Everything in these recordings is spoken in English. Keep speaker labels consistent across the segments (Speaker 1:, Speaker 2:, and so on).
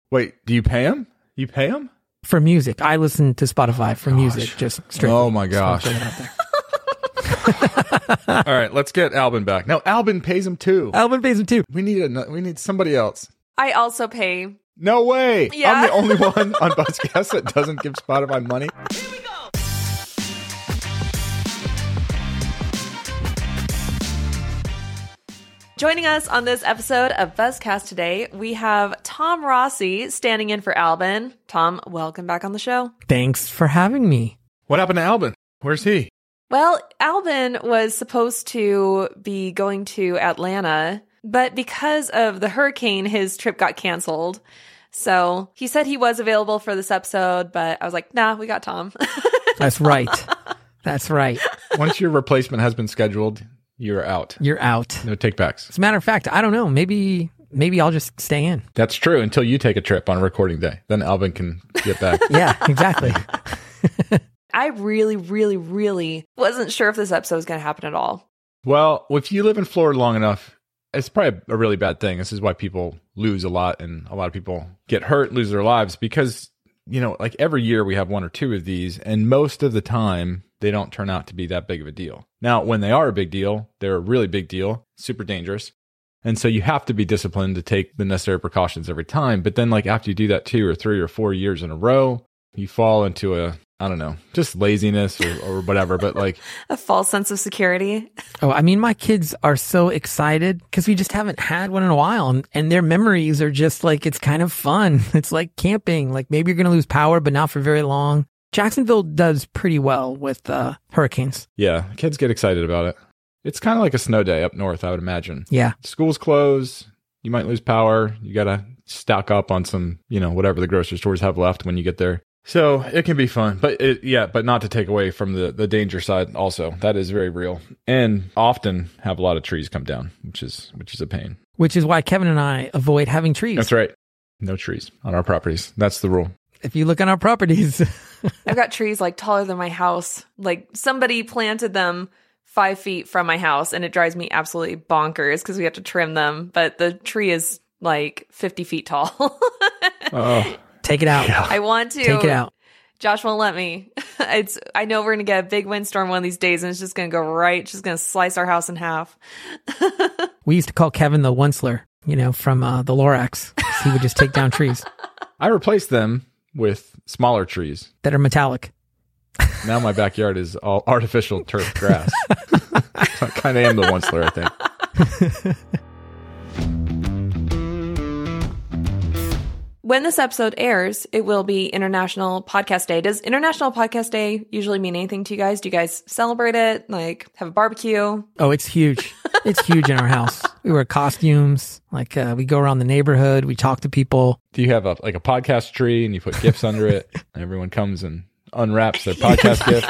Speaker 1: Wait, do you pay him? You pay him?
Speaker 2: For music. I listen to Spotify for music, just straight.
Speaker 1: Oh my gosh. All right, let's get Albin back. No, Albin pays him too.
Speaker 2: Albin pays him too.
Speaker 1: We need somebody else.
Speaker 3: I also pay.
Speaker 1: No way.
Speaker 3: Yeah.
Speaker 1: I'm the only one on Buzzcast that doesn't give Spotify money.
Speaker 3: Here we go. Joining us on this episode of Buzzcast today, we have Tom Rossi standing in for Albin. Tom, welcome back on the show.
Speaker 2: Thanks for having me.
Speaker 1: What happened to Albin? Where's he?
Speaker 3: Well, Albin was supposed to be going to Atlanta, but because of the hurricane, his trip got canceled. So he said he was available for this episode, but I was like, nah, we got Tom.
Speaker 2: That's right. That's right.
Speaker 1: Once your replacement has been scheduled, you're out.
Speaker 2: You're out.
Speaker 1: No take-backs.
Speaker 2: As a matter of fact, I don't know. Maybe I'll just stay in.
Speaker 1: That's true until you take a trip on recording day. Then Albin can get back.
Speaker 2: Yeah, exactly.
Speaker 3: I really wasn't sure if this episode was going to happen at all.
Speaker 1: Well, if you live in Florida long enough, it's probably a really bad thing. This is why people lose a lot and a lot of people get hurt, lose their lives because, like every year we have one or two of these and most of the time they don't turn out to be that big of a deal. Now, when they are a big deal, they're a really big deal, super dangerous. And so you have to be disciplined to take the necessary precautions every time. But then after you do that 2 or 3 or 4 years in a row, you fall into just laziness or whatever, but
Speaker 3: a false sense of security.
Speaker 2: Oh, I mean, my kids are so excited because we just haven't had one in a while and their memories are just it's kind of fun. It's like camping, maybe you're going to lose power, but not for very long. Jacksonville does pretty well with hurricanes.
Speaker 1: Yeah, kids get excited about it. It's kind of like a snow day up north, I would imagine.
Speaker 2: Yeah.
Speaker 1: Schools close. You might lose power. You got to stock up on some, whatever the grocery stores have left when you get there. So it can be fun, but not to take away from the danger side also. That is very real and often have a lot of trees come down, which is a pain.
Speaker 2: Which is why Kevin and I avoid having trees.
Speaker 1: That's right. No trees on our properties. That's the rule.
Speaker 2: If you look on our properties.
Speaker 3: I've got trees taller than my house. Somebody planted them 5 feet from my house and it drives me absolutely bonkers because we have to trim them. But the tree is 50 feet tall.
Speaker 1: Oh.
Speaker 2: Take it out.
Speaker 1: Yeah.
Speaker 3: I want to.
Speaker 2: Take it out.
Speaker 3: Josh won't let me. I know we're going to get a big windstorm one of these days and it's just going to go right. It's just going to slice our house in half.
Speaker 2: We used to call Kevin the Onceler, from the Lorax. He would just take down trees.
Speaker 1: I replaced them with smaller trees
Speaker 2: that are metallic.
Speaker 1: Now my backyard is all artificial turf grass. I kind of am the Onceler, I think.
Speaker 3: When this episode airs, it will be International Podcast Day. Does International Podcast Day usually mean anything to you guys? Do you guys celebrate it? Have a barbecue?
Speaker 2: Oh, it's huge. It's huge in our house. We wear costumes. We go around the neighborhood. We talk to people.
Speaker 1: Do you have a podcast tree and you put gifts under it? And everyone comes and unwraps their podcast gift.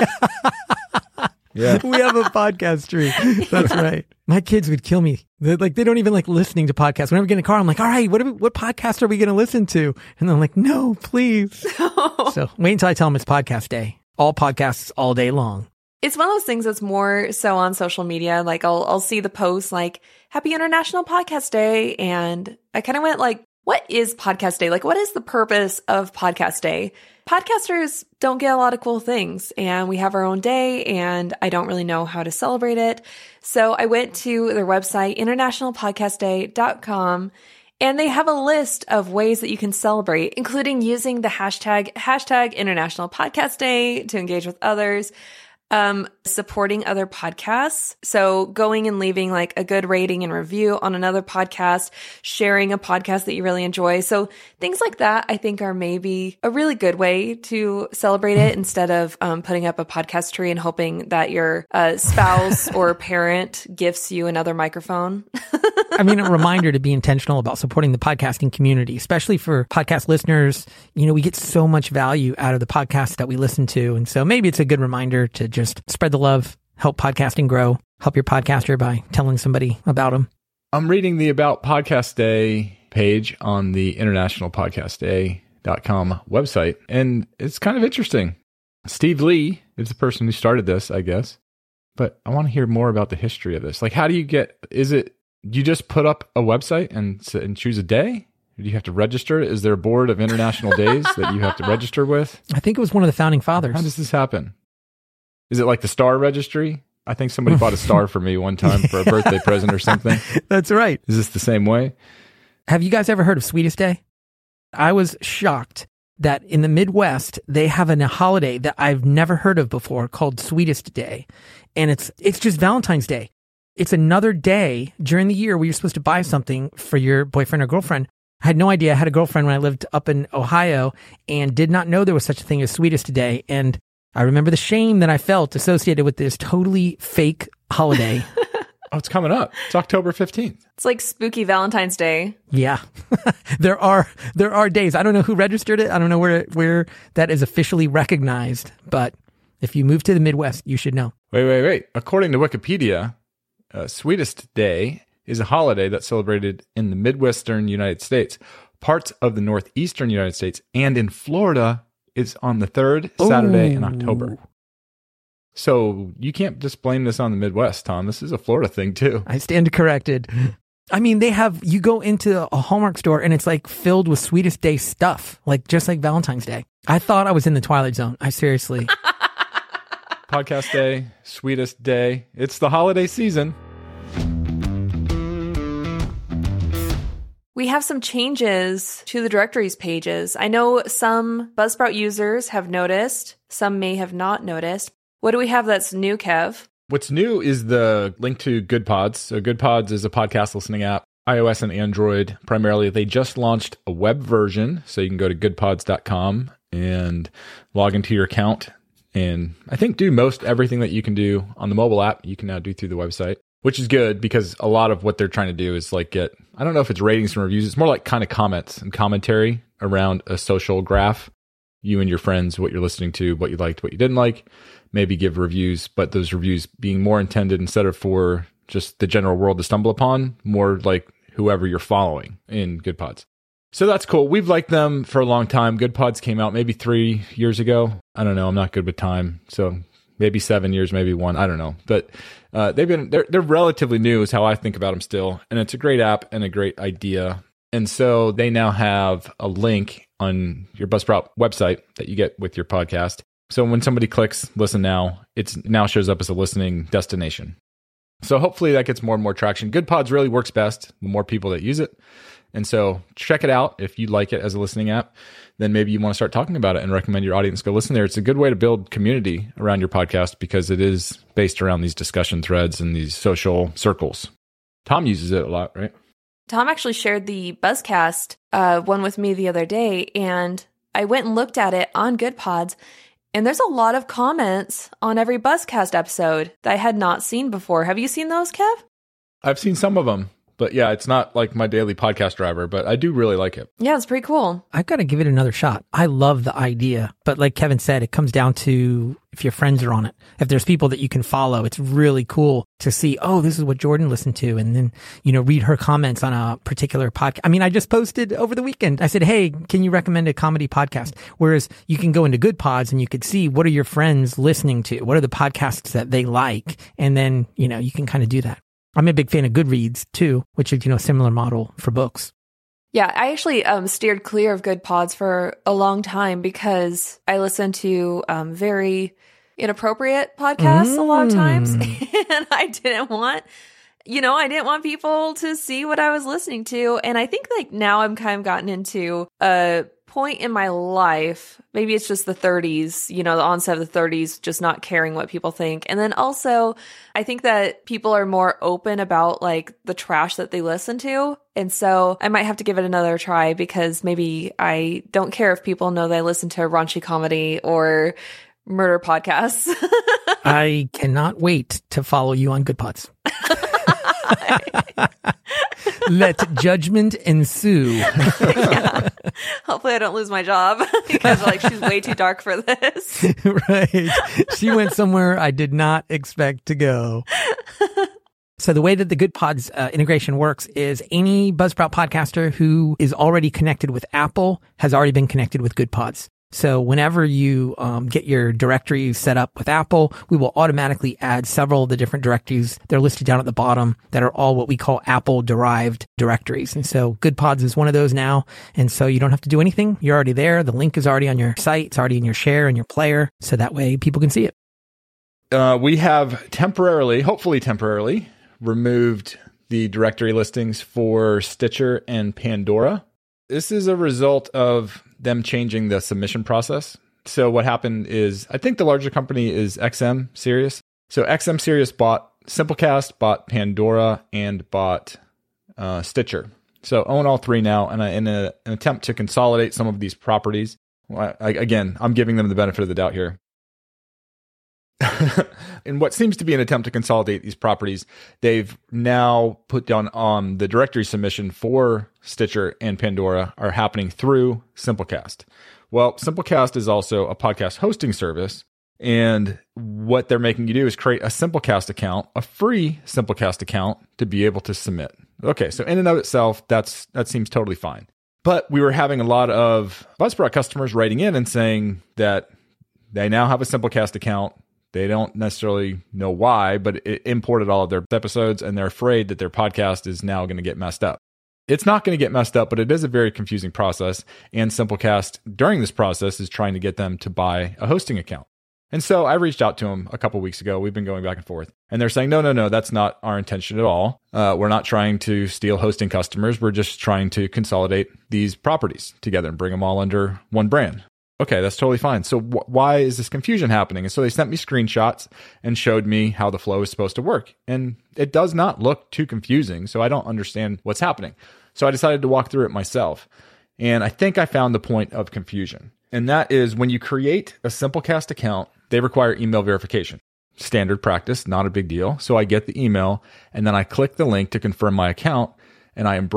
Speaker 1: Yeah.
Speaker 2: We have a podcast tree. That's right. My kids would kill me. They don't even listening to podcasts. Whenever we get in a car, I'm like, all right, what podcast are we going to listen to? And they're like, no, please. So wait until I tell them it's podcast day. All podcasts all day long.
Speaker 3: It's one of those things that's more so on social media. I'll see the post Happy International Podcast Day. And I kind of went what is Podcast Day? What is the purpose of Podcast Day? Podcasters don't get a lot of cool things and we have our own day and I don't really know how to celebrate it. So I went to their website, internationalpodcastday.com, and they have a list of ways that you can celebrate, including using the hashtag International Podcast Day to engage with others. Supporting other podcasts. So going and leaving a good rating and review on another podcast, sharing a podcast that you really enjoy. So things like that, I think are maybe a really good way to celebrate it instead of putting up a podcast tree and hoping that your spouse or parent gifts you another microphone.
Speaker 2: I mean, a reminder to be intentional about supporting the podcasting community, especially for podcast listeners. We get so much value out of the podcasts that we listen to. And so maybe it's a good reminder to just spread the love, help podcasting grow, help your podcaster by telling somebody about them.
Speaker 1: I'm reading the About Podcast Day page on the internationalpodcastday.com website, and it's kind of interesting. Steve Lee is the person who started this, I guess, but I want to hear more about the history of this. How do you you just put up a website and choose a day? Do you have to register? Is there a board of international days that you have to register with?
Speaker 2: I think it was one of the founding fathers.
Speaker 1: How does this happen? Is it like the star registry? I think somebody bought a star for me one time for a birthday present or something.
Speaker 2: That's right.
Speaker 1: Is this the same way?
Speaker 2: Have you guys ever heard of Sweetest Day? I was shocked that in the Midwest, they have a holiday that I've never heard of before called Sweetest Day. And it's just Valentine's Day. It's another day during the year where you're supposed to buy something for your boyfriend or girlfriend. I had no idea. I had a girlfriend when I lived up in Ohio and did not know there was such a thing as Sweetest Day. And I remember the shame that I felt associated with this totally fake holiday.
Speaker 1: Oh, it's coming up. It's October 15th.
Speaker 3: It's like spooky Valentine's Day.
Speaker 2: Yeah. There are days. I don't know who registered it. I don't know where that is officially recognized, but if you move to the Midwest, you should know.
Speaker 1: Wait. According to Wikipedia, Sweetest Day is a holiday that's celebrated in the Midwestern United States, parts of the Northeastern United States, and in Florida is on the third Saturday in October. So you can't just blame this on the Midwest, Tom. This is a Florida thing too.
Speaker 2: I stand corrected. I mean, you go into a Hallmark store and it's like filled with Sweetest Day stuff, like just like Valentine's Day. I thought I was in the Twilight Zone. I seriously.
Speaker 1: Podcast Day, Sweetest Day. It's the holiday season.
Speaker 3: We have some changes to the directories pages. I know some Buzzsprout users have noticed, some may have not noticed. What do we have that's new, Kev?
Speaker 1: What's new is the link to Good Pods. So Good Pods is a podcast listening app, iOS and Android primarily. They just launched a web version, so you can go to goodpods.com and log into your account. And I think do most everything that you can do on the mobile app, you can now do through the website, which is good because a lot of what they're trying to do is like get, I don't know if it's ratings and reviews. It's more like kind of comments and commentary around a social graph. You and your friends, what you're listening to, what you liked, what you didn't like, maybe give reviews, but those reviews being more intended instead of for just the general world to stumble upon, more like whoever you're following in Good Pods. So that's cool. We've liked them for a long time. Good Pods came out maybe 3 years ago. I don't know. I'm not good with time. So maybe 7 years, maybe 1. I don't know. But they're relatively new is how I think about them still. And it's a great app and a great idea. And so they now have a link on your Buzzsprout website that you get with your podcast. So when somebody clicks listen now, it now shows up as a listening destination. So hopefully that gets more and more traction. Good Pods really works best with more people that use it. And so check it out. If you like it as a listening app, then maybe you want to start talking about it and recommend your audience go listen there. It's a good way to build community around your podcast because it is based around these discussion threads and these social circles. Tom uses it a lot, right?
Speaker 3: Tom actually shared the Buzzcast one with me the other day, and I went and looked at it on Good Pods, and there's a lot of comments on every Buzzcast episode that I had not seen before. Have you seen those, Kev?
Speaker 1: I've seen some of them. But yeah, it's not like my daily podcast driver, but I do really like it.
Speaker 3: Yeah, it's pretty cool.
Speaker 2: I've got to give it another shot. I love the idea. But like Kevin said, it comes down to if your friends are on it. If there's people that you can follow, it's really cool to see, oh, this is what Jordan listened to. And then, read her comments on a particular podcast. I mean, I just posted over the weekend. I said, hey, can you recommend a comedy podcast? Whereas you can go into Good Pods and you could see what are your friends listening to? What are the podcasts that they like? And then, you can kind of do that. I'm a big fan of Goodreads too, which is, a similar model for books.
Speaker 3: Yeah, I actually steered clear of Good Pods for a long time because I listen to very inappropriate podcasts a lot of times. And I didn't want people to see what I was listening to. And I think like now I'm kind of gotten into a point in my life, maybe it's just the 30s, the onset of the 30s, just not caring what people think. And then also I think that people are more open about like the trash that they listen to. And so I might have to give it another try because maybe I don't care if people know that I listen to raunchy comedy or murder podcasts.
Speaker 2: I cannot wait to follow you on Good Pods. Let judgment ensue.
Speaker 3: Yeah. Hopefully I don't lose my job because she's way too dark for this.
Speaker 2: Right. She went somewhere I did not expect to go. So the way that the Good Pods integration works is any Buzzsprout podcaster who is already connected with Apple has already been connected with Good Pods. So whenever you get your directory set up with Apple, we will automatically add several of the different directories. They're listed down at the bottom that are all what we call Apple-derived directories. And so GoodPods is one of those now. And so you don't have to do anything. You're already there. The link is already on your site. It's already in your share and your player. So that way people can see it.
Speaker 1: We have hopefully temporarily, removed the directory listings for Stitcher and Pandora. This is a result of them changing the submission process. So what happened is, I think the larger company is XM Sirius. So XM Sirius bought Simplecast, bought Pandora, and bought Stitcher. So own all three now, and in an attempt to consolidate some of these properties. Again, I'm giving them the benefit of the doubt here. In what seems to be an attempt to consolidate these properties, they've now put down the directory submission for Stitcher and Pandora are happening through Simplecast. Well, Simplecast is also a podcast hosting service, and what they're making you do is create a Simplecast account, a free Simplecast account, to be able to submit. Okay, so in and of itself, that seems totally fine. But we were having a lot of Buzzsprout customers writing in and saying that they now have a Simplecast account. They don't necessarily know why, but it imported all of their episodes, and they're afraid that their podcast is now going to get messed up. It's not going to get messed up, but it is a very confusing process. And Simplecast, during this process, is trying to get them to buy a hosting account. And so I reached out to them a couple weeks ago. We've been going back and forth. And they're saying, no, that's not our intention at all. We're not trying to steal hosting customers. We're just trying to consolidate these properties together and bring them all under one brand. Okay, that's totally fine. So why is this confusion happening? And so they sent me screenshots and showed me how the flow is supposed to work. And it does not look too confusing, so I don't understand what's happening. So I decided to walk through it myself. And I think I found the point of confusion. And that is, when you create a Simplecast account, they require email verification. Standard practice, not a big deal. So I get the email, and then I click the link to confirm my account, and I am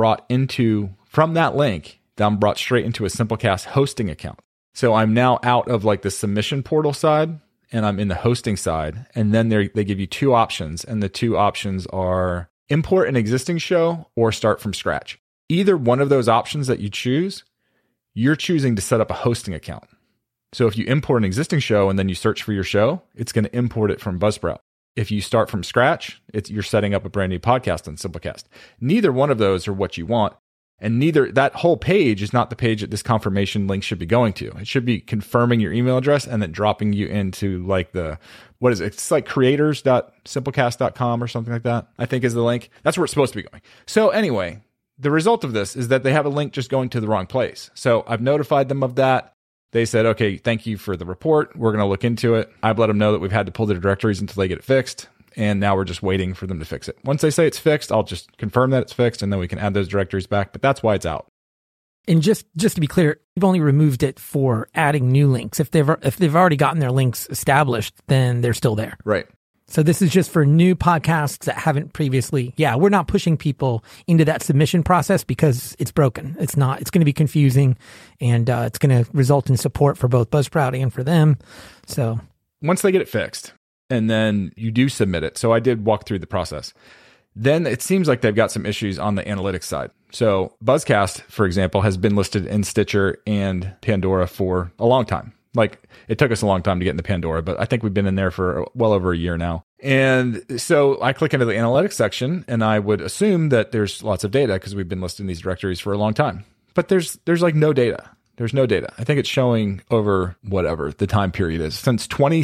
Speaker 1: from that link, I'm brought straight into a Simplecast hosting account. So I'm now out of like the submission portal side, and I'm in the hosting side. And then they give you two options. And the two options are import an existing show or start from scratch. Either one of those options that you choose, you're choosing to set up a hosting account. So if you import an existing show and then you search for your show, it's going to import it from Buzzsprout. If you start from scratch, you're setting up a brand new podcast on Simplecast. Neither one of those are what you want. And that whole page is not the page that this confirmation link should be going to. It should be confirming your email address and then dropping you into like what is it? It's like creators.simplecast.com or something like that, I think is the link. That's where it's supposed to be going. So anyway, the result of this is that they have a link just going to the wrong place. So I've notified them of that. They said, okay, thank you for the report. We're going to look into it. I've let them know that we've had to pull their directories until they get it fixed. And now we're just waiting for them to fix it. Once they say it's fixed, I'll just confirm that it's fixed, and then we can add those directories back. But that's why it's out.
Speaker 2: And just to be clear, you've only removed it for adding new links. If they've already gotten their links established, then they're still there.
Speaker 1: Right.
Speaker 2: So this is just for new podcasts that haven't previously. Yeah, we're not pushing people into that submission process because it's broken. It's going to be confusing, and it's going to result in support for both Buzzsprout and for them. So
Speaker 1: once they get it fixed, and then you do submit it. So I did walk through the process. Then it seems like they've got some issues on the analytics side. So Buzzcast, for example, has been listed in Stitcher and Pandora for a long time. Like, it took us a long time to get into Pandora, but I think we've been in there for well over a year now. And so I click into the analytics section, and I would assume that there's lots of data because we've been listed in these directories for a long time. But there's like no data. There's no data. I think it's showing over whatever the time period is. Since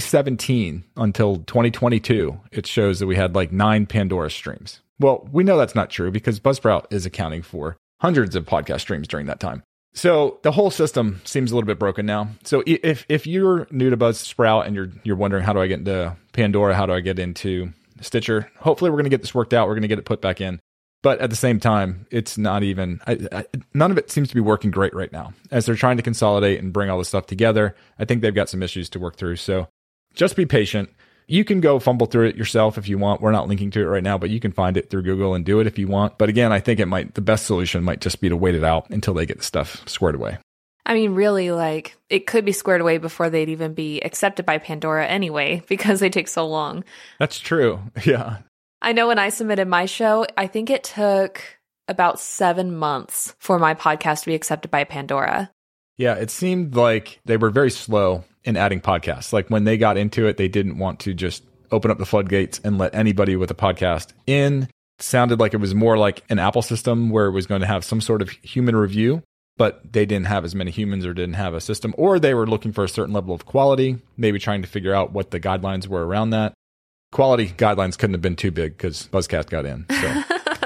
Speaker 1: 2017 until 2022, it shows that we had like 9 Pandora streams. Well, we know that's not true because Buzzsprout is accounting for hundreds of podcast streams during that time. So the whole system seems a little bit broken now. So if you're new to Buzzsprout and you're wondering, how do I get into Pandora? How do I get into Stitcher? Hopefully we're going to get this worked out. We're going to get it put back in. But at the same time, it's not even, none of it seems to be working great right now. As they're trying to consolidate and bring all this stuff together, I think they've got some issues to work through. So just be patient. You can go fumble through it yourself if you want. We're not linking to it right now, but you can find it through Google and do it if you want. But again, I think the best solution might just be to wait it out until they get the stuff squared away.
Speaker 3: I mean, really, like, it could be squared away before they'd even be accepted by Pandora anyway, because they take so long.
Speaker 1: That's true. Yeah.
Speaker 3: I know when I submitted my show, I think it took about 7 months for my podcast to be accepted by Pandora.
Speaker 1: Yeah, it seemed like they were very slow in adding podcasts. Like when they got into it, they didn't want to just open up the floodgates and let anybody with a podcast in. It sounded like it was more like an Apple system where it was going to have some sort of human review, but they didn't have as many humans or didn't have a system, or they were looking for a certain level of quality, maybe trying to figure out what the guidelines were around that. Quality guidelines couldn't have been too big because Buzzcast got in. So.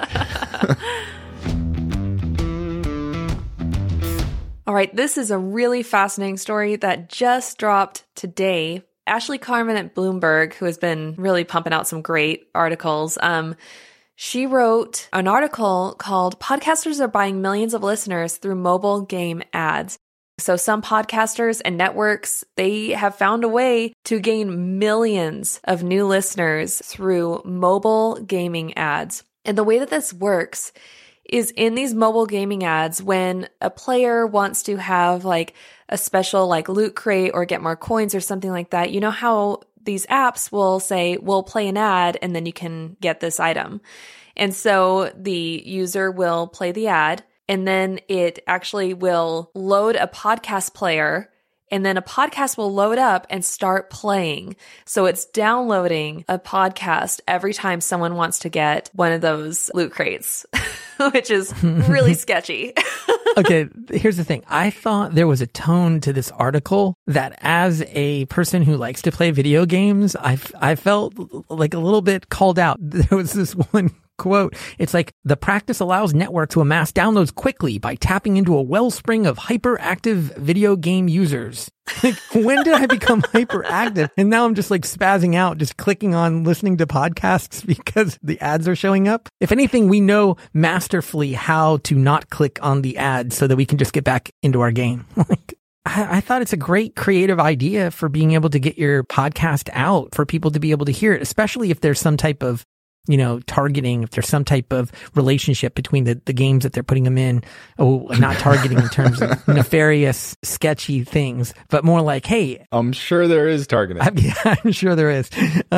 Speaker 3: All right, this is a really fascinating story that just dropped today. Ashley Carman at Bloomberg, who has been really pumping out some great articles, she wrote an article called "Podcasters Are Buying Millions of Listeners Through Mobile Game Ads." So some podcasters and networks, they have found a way to gain millions of new listeners through mobile gaming ads. And the way that this works is in these mobile gaming ads, when a player wants to have like a special like loot crate or get more coins or something like that, you know how these apps will say, we'll play an ad and then you can get this item. And so the user will play the ad and then it actually will load a podcast player, and then a podcast will load up and start playing. So it's downloading a podcast every time someone wants to get one of those loot crates, which is really sketchy.
Speaker 2: Okay, here's the thing. I thought there was a tone to this article that as a person who likes to play video games, I felt like a little bit called out. There was this one quote. It's like, the practice allows network to amass downloads quickly by tapping into a wellspring of hyperactive video game users. Like, when did I become hyperactive? And now I'm just like spazzing out, just clicking on listening to podcasts because the ads are showing up. If anything, we know masterfully how to not click on the ads so that we can just get back into our game. Like, I thought it's a great creative idea for being able to get your podcast out for people to be able to hear it, especially if there's some type of, you know, targeting, if there's some type of relationship between the games that they're putting them in. Oh, not targeting in terms of nefarious, sketchy things, but more like, hey,
Speaker 1: I'm sure there is targeting.
Speaker 2: I'm sure there is.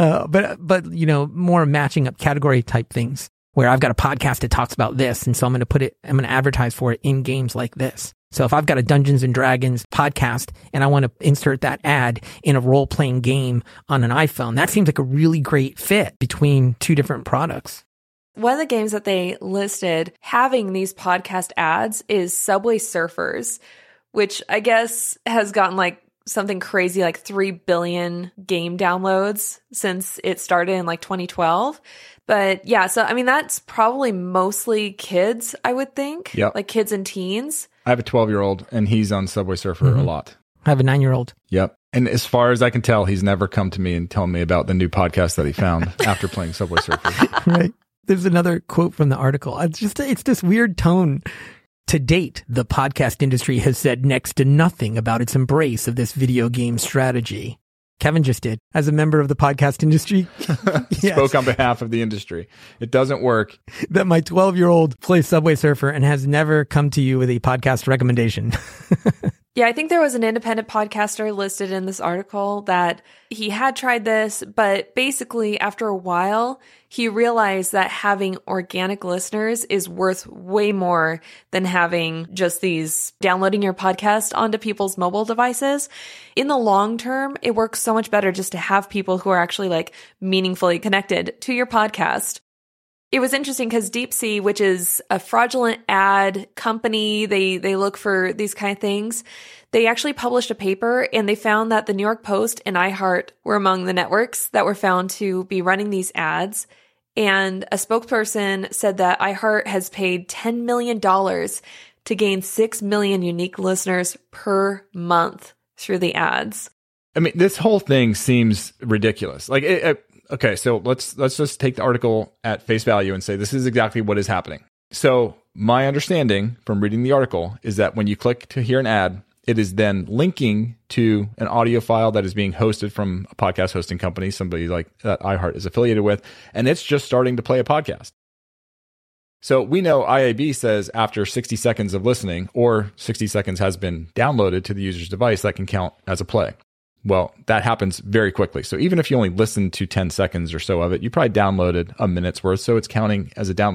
Speaker 2: But, you know, more matching up category type things where I've got a podcast that talks about this. And so I'm going to advertise for it in games like this. So if I've got a Dungeons and Dragons podcast and I want to insert that ad in a role-playing game on an iPhone, that seems like a really great fit between two different products.
Speaker 3: One of the games that they listed having these podcast ads is Subway Surfers, which I guess has gotten like something crazy like 3 billion game downloads since it started in like 2012. But yeah, so I mean, that's probably mostly kids, I would think.
Speaker 1: Yep.
Speaker 3: Like kids and teens.
Speaker 1: I have a 12-year-old and he's on Subway Surfer a lot.
Speaker 2: I have a 9-year-old.
Speaker 1: Yep. And as far as I can tell, he's never come to me and tell me about the new podcast that he found after playing Subway Surfer.
Speaker 2: Right. There's another quote from the article. It's this weird tone. To date, the podcast industry has said next to nothing about its embrace of this video game strategy. Kevin just did, as a member of the podcast industry.
Speaker 1: Yes. Spoke on behalf of the industry. It doesn't work.
Speaker 2: That my 12-year-old plays Subway Surfer and has never come to you with a podcast recommendation.
Speaker 3: Yeah, I think there was an independent podcaster listed in this article that he had tried this, but basically after a while, he realized that having organic listeners is worth way more than having just these downloading your podcast onto people's mobile devices. In the long term, it works so much better just to have people who are actually like meaningfully connected to your podcast. It was interesting because DeepSea, which is a fraudulent ad company, they look for these kind of things. They actually published a paper and they found that the New York Post and iHeart were among the networks that were found to be running these ads. And a spokesperson said that iHeart has paid $10 million to gain 6 million unique listeners per month through the ads.
Speaker 1: I mean, this whole thing seems ridiculous. Like, okay, so let's just take the article at face value and say this is exactly what is happening. So my understanding from reading the article is that when you click to hear an ad, it is then linking to an audio file that is being hosted from a podcast hosting company, somebody like that iHeart is affiliated with, and it's just starting to play a podcast. So we know IAB says after 60 seconds of listening or 60 seconds has been downloaded to the user's device, that can count as a play. Well, that happens very quickly. So even if you only listened to 10 seconds or so of it, you probably downloaded a minute's worth, so it's counting as a download.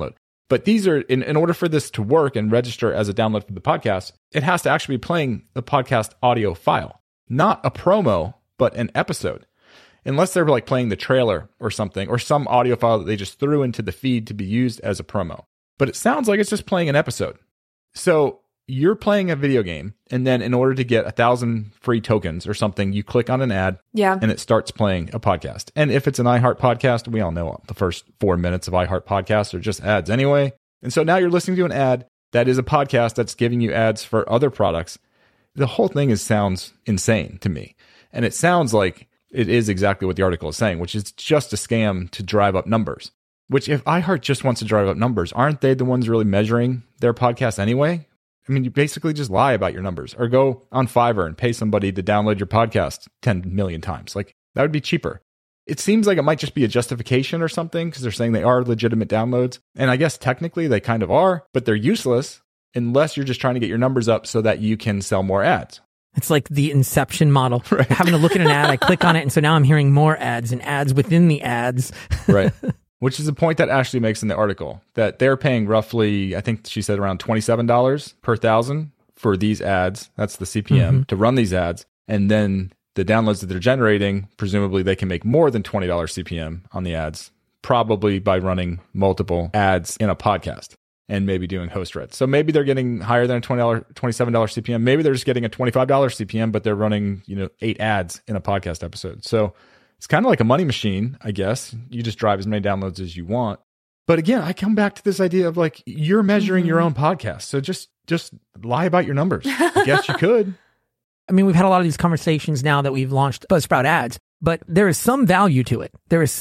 Speaker 1: But these are, in order for this to work and register as a download for the podcast, it has to actually be playing the podcast audio file, not a promo, but an episode. Unless they're like playing the trailer or something, or some audio file that they just threw into the feed to be used as a promo. But it sounds like it's just playing an episode. So you're playing a video game, and then in order to get 1,000 free tokens or something, you click on an ad, and it starts playing a podcast. And if it's an iHeart podcast, we all know the first 4 minutes of iHeart podcasts are just ads anyway. And so now you're listening to an ad that is a podcast that's giving you ads for other products. The whole thing sounds insane to me. And it sounds like it is exactly what the article is saying, which is just a scam to drive up numbers. Which if iHeart just wants to drive up numbers, aren't they the ones really measuring their podcast anyway? I mean, you basically just lie about your numbers, or go on Fiverr and pay somebody to download your podcast 10 million times. Like, that would be cheaper. It seems like it might just be a justification or something, because they're saying they are legitimate downloads. And I guess technically they kind of are, but they're useless unless you're just trying to get your numbers up so that you can sell more ads.
Speaker 2: It's like the Inception model.
Speaker 1: Right.
Speaker 2: Having to look at an ad, I click on it, and so now I'm hearing more ads and ads within the ads.
Speaker 1: Right. Which is a point that Ashley makes in the article, that they're paying roughly, I think she said around $27 per 1,000 for these ads. That's the CPM to run these ads. And then the downloads that they're generating, presumably they can make more than $20 CPM on the ads, probably by running multiple ads in a podcast and maybe doing host reads. So maybe they're getting higher than a $27 CPM. Maybe they're just getting a $25 CPM, but they're running, 8 ads in a podcast episode. So it's kind of like a money machine, I guess. You just drive as many downloads as you want. But again, I come back to this idea of like, you're measuring your own podcast. So just lie about your numbers. I guess you could.
Speaker 2: I mean, we've had a lot of these conversations now that we've launched Buzzsprout ads, but there is some value to it.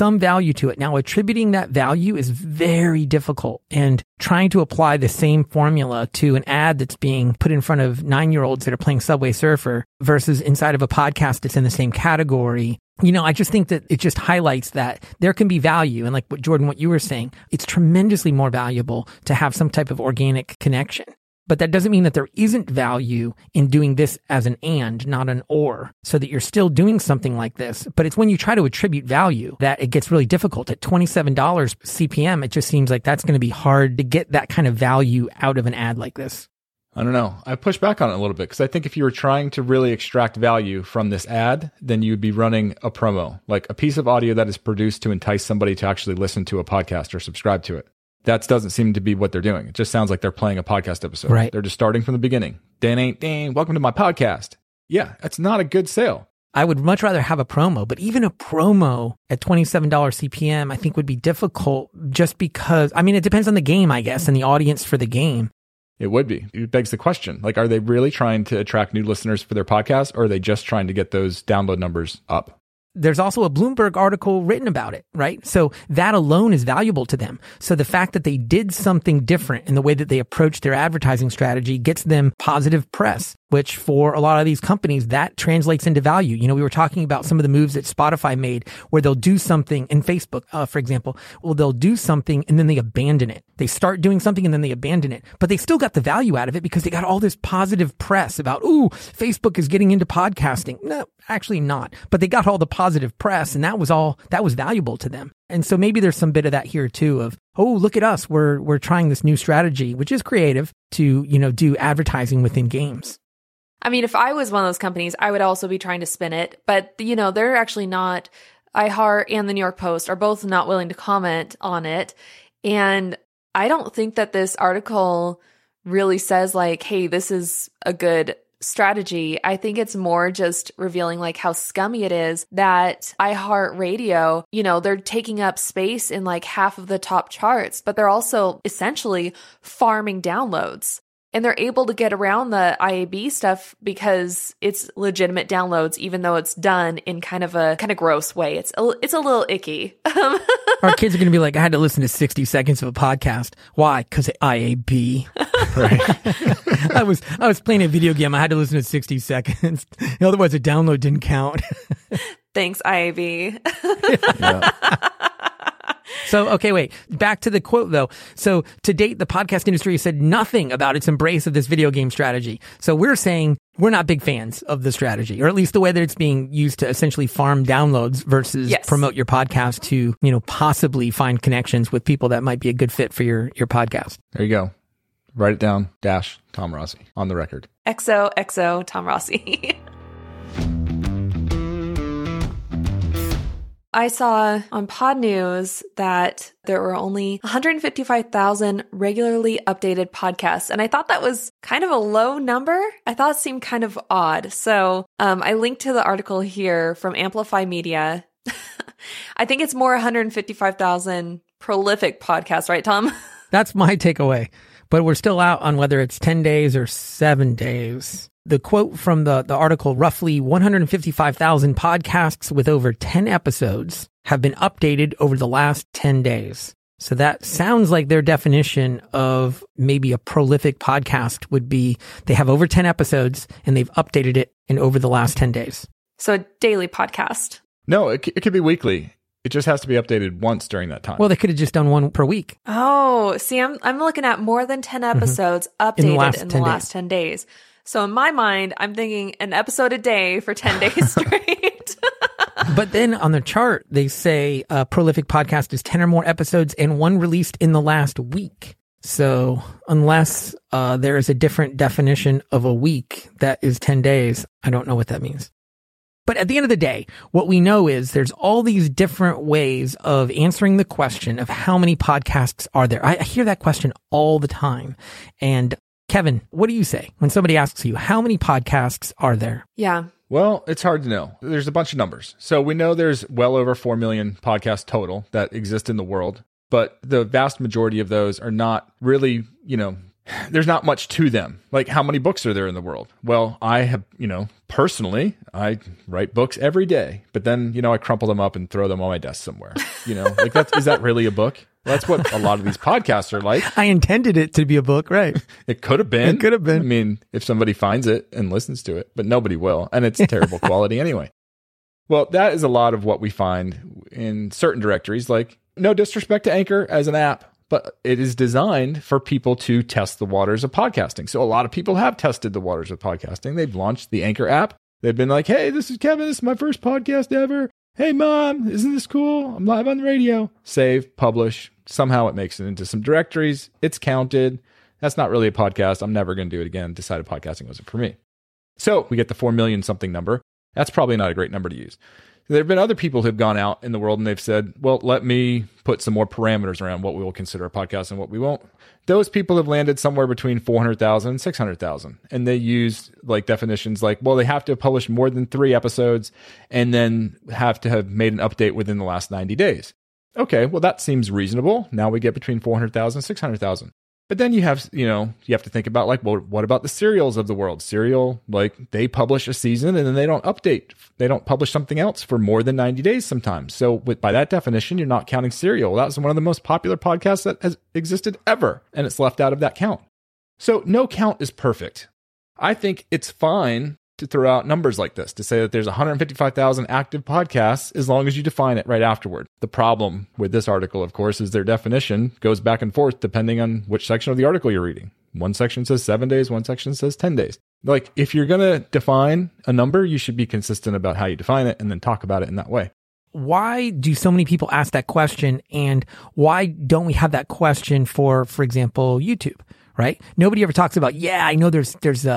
Speaker 2: Now, attributing that value is very difficult, and trying to apply the same formula to an ad that's being put in front of 9-year-olds that are playing Subway Surfer versus inside of a podcast that's in the same category. I just think that it just highlights that there can be value. And like what you were saying, it's tremendously more valuable to have some type of organic connection. But that doesn't mean that there isn't value in doing this as an and, not an or, so that you're still doing something like this. But it's when you try to attribute value that it gets really difficult. At $27 CPM, it just seems like that's going to be hard to get that kind of value out of an ad like this.
Speaker 1: I don't know. I push back on it a little bit, because I think if you were trying to really extract value from this ad, then you would be running a promo, like a piece of audio that is produced to entice somebody to actually listen to a podcast or subscribe to it. That doesn't seem to be what they're doing. It just sounds like they're playing a podcast episode.
Speaker 2: Right.
Speaker 1: They're just starting from the beginning. Dang, welcome to my podcast. Yeah, that's not a good sale.
Speaker 2: I would much rather have a promo, but even a promo at $27 CPM, I think would be difficult, just because, it depends on the game, I guess, and the audience for the game.
Speaker 1: It would be. It begs the question, like, are they really trying to attract new listeners for their podcast, or are they just trying to get those download numbers up?
Speaker 2: There's also a Bloomberg article written about it, right? So that alone is valuable to them. So the fact that they did something different in the way that they approach their advertising strategy gets them positive press, which for a lot of these companies, that translates into value. We were talking about some of the moves that Spotify made, where they'll do something, in Facebook, for example, they'll do something and then they abandon it. They start doing something and then they abandon it, but they still got the value out of it because they got all this positive press about, Facebook is getting into podcasting. No, actually not, but they got all the positive press, and that was valuable to them. And so maybe there's some bit of that here too of, look at us. We're trying this new strategy, which is creative, to, do advertising within games.
Speaker 3: I mean, if I was one of those companies, I would also be trying to spin it, but they're actually not. iHeart and the New York Post are both not willing to comment on it. And I don't think that this article really says like, hey, this is a good strategy. I think it's more just revealing like how scummy it is that iHeartRadio, they're taking up space in like half of the top charts, but they're also essentially farming downloads. And they're able to get around the IAB stuff because it's legitimate downloads, even though it's done in kind of gross way. It's a little icky.
Speaker 2: Our kids are going to be like, I had to listen to 60 seconds of a podcast. Why? Because IAB. Right. I was playing a video game. I had to listen to 60 seconds. Otherwise, a download didn't count.
Speaker 3: Thanks, IAB.
Speaker 1: Yeah.
Speaker 2: So, okay, wait, back to the quote though. So to date, the podcast industry has said nothing about its embrace of this video game strategy. So we're saying We're not big fans of the strategy, or at least the way that it's being used to essentially farm downloads versus promote your podcast to, possibly find connections with people that might be a good fit for your podcast.
Speaker 1: There you go. Write it down. Tom Rossi on the record.
Speaker 3: XOXO Tom Rossi. I saw on Pod News that there were only 155,000 regularly updated podcasts. And I thought that was kind of a low number. I thought it seemed kind of odd. So I linked to the article here from Amplify Media. I think it's more 155,000 prolific podcasts, right, Tom?
Speaker 2: That's my takeaway. But we're still out on whether it's 10 days or 7 days. The quote from the article, roughly 155,000 podcasts with over 10 episodes have been updated over the last 10 days. So that sounds like their definition of maybe a prolific podcast would be they have over 10 episodes and they've updated it in over the last 10 days.
Speaker 3: So a daily podcast.
Speaker 1: No, it could be weekly. It just has to be updated once during that time.
Speaker 2: Well, they could have just done one per week.
Speaker 3: Oh, see, I'm looking at more than 10 episodes updated in the last 10 days. So in my mind, I'm thinking an episode a day for 10 days straight.
Speaker 2: But then on the chart, they say a prolific podcast is 10 or more episodes and one released in the last week. So unless there is a different definition of a week that is 10 days, I don't know what that means. But at the end of the day, what we know is there's all these different ways of answering the question of how many podcasts are there. I hear that question all the time. And Kevin, what do you say when somebody asks you, how many podcasts are there?
Speaker 3: Yeah.
Speaker 1: Well, it's hard to know. There's a bunch of numbers. So we know there's well over 4 million podcasts total that exist in the world, but the vast majority of those are not really, there's not much to them. Like, how many books are there in the world? Well, I have, personally, I write books every day, but then, I crumple them up and throw them on my desk somewhere. Is that really a book? Well, that's what a lot of these podcasts are like.
Speaker 2: I intended it to be a book, right?
Speaker 1: It could have been.
Speaker 2: It could have been.
Speaker 1: I mean, if somebody finds it and listens to it, but nobody will. And it's terrible quality anyway. Well, that is a lot of what we find in certain directories. Like, no disrespect to Anchor as an app, but it is designed for people to test the waters of podcasting. So a lot of people have tested the waters of podcasting. They've launched the Anchor app. They've been like, hey, this is Kevin. This is my first podcast ever. Hey, Mom, isn't this cool? I'm live on the radio. Save, publish. Somehow it makes it into some directories. It's counted. That's not really a podcast. I'm never going to do it again. Decided podcasting wasn't for me. So we get the 4 million something number. That's probably not a great number to use. There have been other people who've gone out in the world and they've said, well, let me put some more parameters around what we will consider a podcast and what we won't. Those people have landed somewhere between 400,000 and 600,000. And they use definitions like, well, they have to have published more than 3 episodes and then have to have made an update within the last 90 days. Okay, well, that seems reasonable. Now we get between 400,000 and 600,000. But then you have to think about well, what about the Serials of the world? Serial, they publish a season and then they don't update. They don't publish something else for more than 90 days sometimes. So by that definition, you're not counting Serial. That was one of the most popular podcasts that has existed ever, and it's left out of that count. So no count is perfect. I think it's fine to throw out numbers like this, to say that there's 155,000 active podcasts as long as you define it right afterward. The problem with this article, of course, is their definition goes back and forth depending on which section of the article you're reading. One section says 7 days, one section says 10 days. If you're going to define a number, you should be consistent about how you define it and then talk about it in that way.
Speaker 2: Why do so many people ask that question, and why don't we have that question for example, YouTube? Right? Nobody ever talks about, I know there's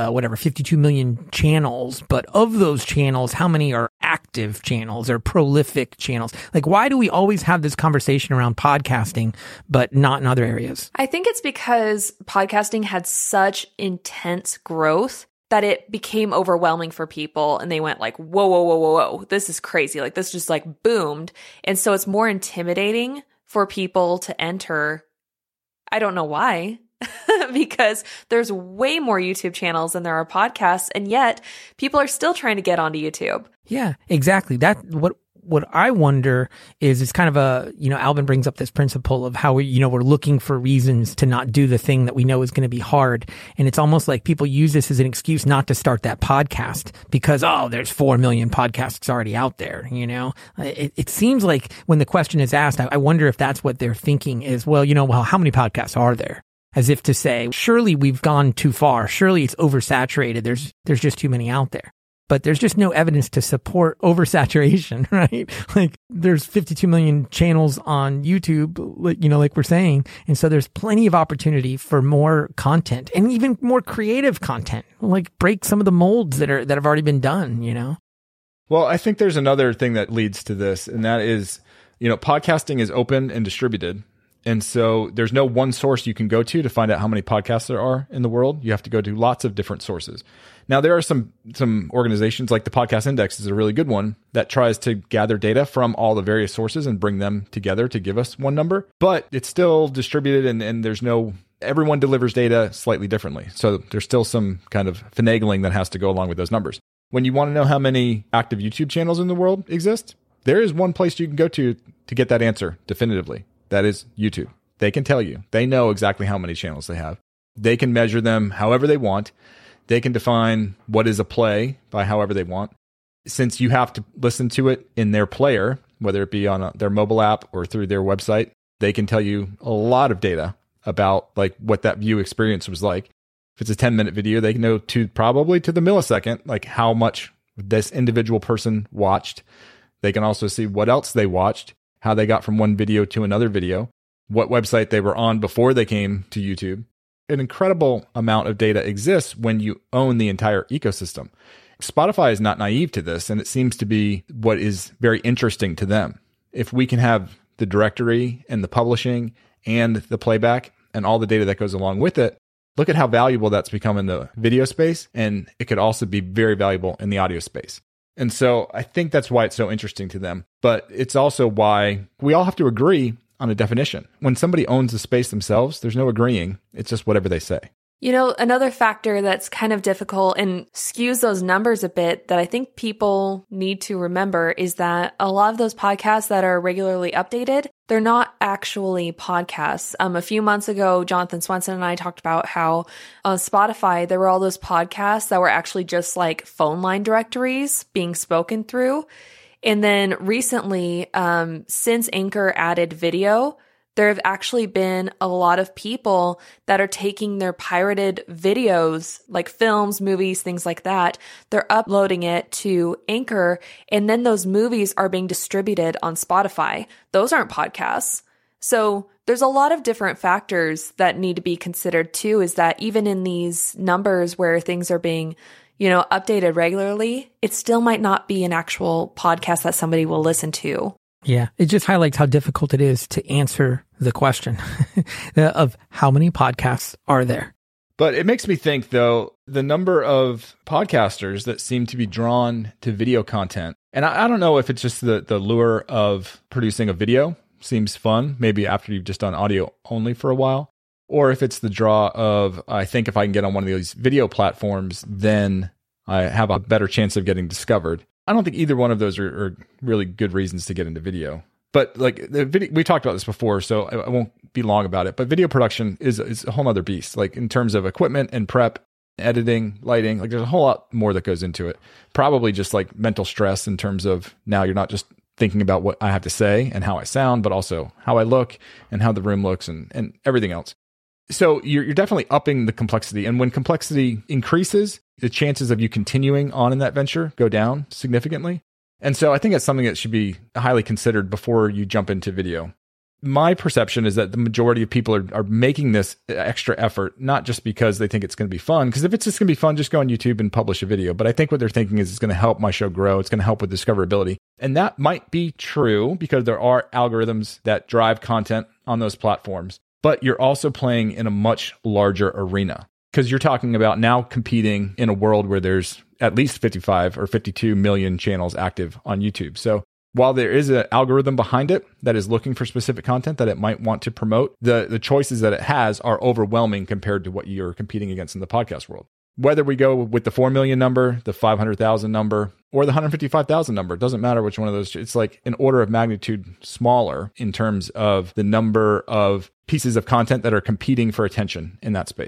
Speaker 2: 52 million channels, but of those channels, how many are active channels or prolific channels? Why do we always have this conversation around podcasting, but not in other areas?
Speaker 3: I think it's because podcasting had such intense growth that it became overwhelming for people, and they went whoa, this is crazy. This just boomed. And so it's more intimidating for people to enter. I don't know why. Because there's way more YouTube channels than there are podcasts, and yet people are still trying to get onto YouTube.
Speaker 2: Yeah, exactly. What I wonder is it's kind of Alban brings up this principle of how we're looking for reasons to not do the thing that we know is going to be hard. And it's almost like people use this as an excuse not to start that podcast because, there's 4 million podcasts already out there. It seems like when the question is asked, I wonder if that's what they're thinking is, well, how many podcasts are there? as if to say, surely we've gone too far. Surely it's oversaturated. There's just too many out there. But there's just no evidence to support oversaturation, right? Like there's 52 million channels on YouTube, like we're saying. And so there's plenty of opportunity for more content and even more creative content, like break some of the molds that have already been done,
Speaker 1: Well, I think there's another thing that leads to this, and that is, podcasting is open and distributed. And so there's no one source you can go to find out how many podcasts there are in the world. You have to go to lots of different sources. Now, there are some organizations like the Podcast Index is a really good one that tries to gather data from all the various sources and bring them together to give us one number. But it's still distributed and there's everyone delivers data slightly differently. So there's still some kind of finagling that has to go along with those numbers. When you want to know how many active YouTube channels in the world exist, there is one place you can go to get that answer definitively. That is YouTube. They can tell you. They know exactly how many channels they have. They can measure them however they want. They can define what is a play by however they want. Since you have to listen to it in their player, whether it be on their mobile app or through their website, they can tell you a lot of data about like what that view experience was like. If it's a 10-minute video, they can know probably to the millisecond, like how much this individual person watched. They can also see what else they watched, how they got from one video to another video, what website they were on before they came to YouTube. An incredible amount of data exists when you own the entire ecosystem. Spotify is not naive to this, and it seems to be what is very interesting to them. If we can have the directory and the publishing and the playback and all the data that goes along with it, look at how valuable that's become in the video space, and it could also be very valuable in the audio space. And so I think that's why it's so interesting to them. But it's also why we all have to agree on a definition. When somebody owns the space themselves, there's no agreeing. It's just whatever they say.
Speaker 3: Another factor that's kind of difficult and skews those numbers a bit that I think people need to remember is that a lot of those podcasts that are regularly updated, they're not actually podcasts. A few months ago, Jonathan Swenson and I talked about how on Spotify, there were all those podcasts that were actually just like phone line directories being spoken through. And then recently, since Anchor added video, there have actually been a lot of people that are taking their pirated videos, like films, movies, things like that. They're uploading it to Anchor, and then those movies are being distributed on Spotify. Those aren't podcasts. So there's a lot of different factors that need to be considered too, is that even in these numbers where things are being updated regularly, it still might not be an actual podcast that somebody will listen to.
Speaker 2: Yeah, it just highlights how difficult it is to answer the question of how many podcasts are there.
Speaker 1: But it makes me think, though, the number of podcasters that seem to be drawn to video content. And I don't know if it's just the lure of producing a video seems fun, maybe after you've just done audio only for a while, or if it's the draw of, I think if I can get on one of these video platforms, then I have a better chance of getting discovered. I don't think either one of those are really good reasons to get into video. But like the video, we talked about this before, so I won't be long about it. But video production is a whole other beast. Like in terms of equipment and prep, editing, lighting, like there's a whole lot more that goes into it. Probably just like mental stress in terms of now you're not just thinking about what I have to say and how I sound, but also how I look and how the room looks and everything else. So you're definitely upping the complexity. And when complexity increases, the chances of you continuing on in that venture go down significantly. And so I think that's something that should be highly considered before you jump into video. My perception is that the majority of people are making this extra effort, not just because they think it's going to be fun, because if it's just going to be fun, just go on YouTube and publish a video. But I think what they're thinking is it's going to help my show grow. It's going to help with discoverability. And that might be true because there are algorithms that drive content on those platforms. But you're also playing in a much larger arena because you're talking about now competing in a world where there's at least 55 or 52 million channels active on YouTube. So while there is an algorithm behind it that is looking for specific content that it might want to promote, the choices that it has are overwhelming compared to what you're competing against in the podcast world. Whether we go with the 4 million number, the 500,000 number, or the 155,000 number, it doesn't matter which one of those. It's like an order of magnitude smaller in terms of the number of pieces of content that are competing for attention in that space.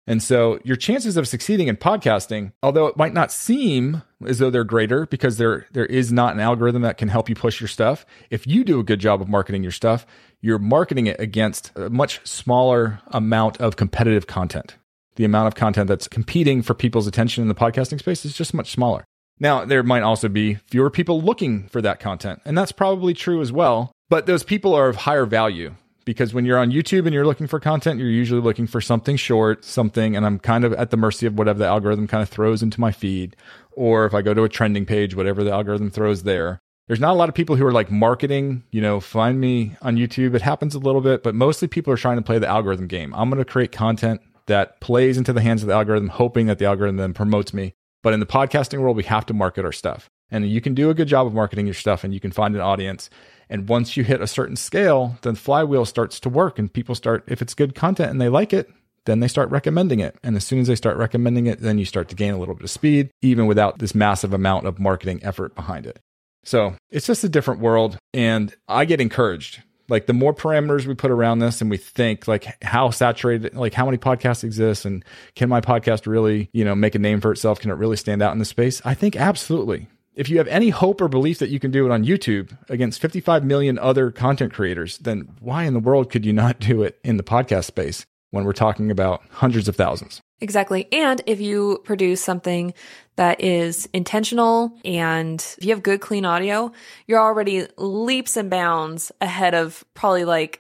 Speaker 1: And so your chances of succeeding in podcasting, although it might not seem as though they're greater because there is not an algorithm that can help you push your stuff. If you do a good job of marketing your stuff, you're marketing it against a much smaller amount of competitive content. The amount of content that's competing for people's attention in the podcasting space is just much smaller. Now, there might also be fewer people looking for that content, and that's probably true as well. But those people are of higher value. Because when you're on YouTube and you're looking for content, you're usually looking for something short, and I'm kind of at the mercy of whatever the algorithm kind of throws into my feed. Or if I go to a trending page, whatever the algorithm throws there. There's not a lot of people who are like marketing, find me on YouTube. It happens a little bit, but mostly people are trying to play the algorithm game. I'm going to create content that plays into the hands of the algorithm, hoping that the algorithm then promotes me. But in the podcasting world, we have to market our stuff. And you can do a good job of marketing your stuff and you can find an audience. And once you hit a certain scale, then the flywheel starts to work and people start, if it's good content and they like it, then they start recommending it. And as soon as they start recommending it, then you start to gain a little bit of speed, even without this massive amount of marketing effort behind it. So it's just a different world. And I get encouraged. Like the more parameters we put around this and we think like how saturated, like how many podcasts exist and can my podcast really, make a name for itself? Can it really stand out in the space? I think absolutely. If you have any hope or belief that you can do it on YouTube against 55 million other content creators, then why in the world could you not do it in the podcast space when we're talking about hundreds of thousands?
Speaker 3: Exactly. And if you produce something that is intentional and if you have good, clean audio, you're already leaps and bounds ahead of probably like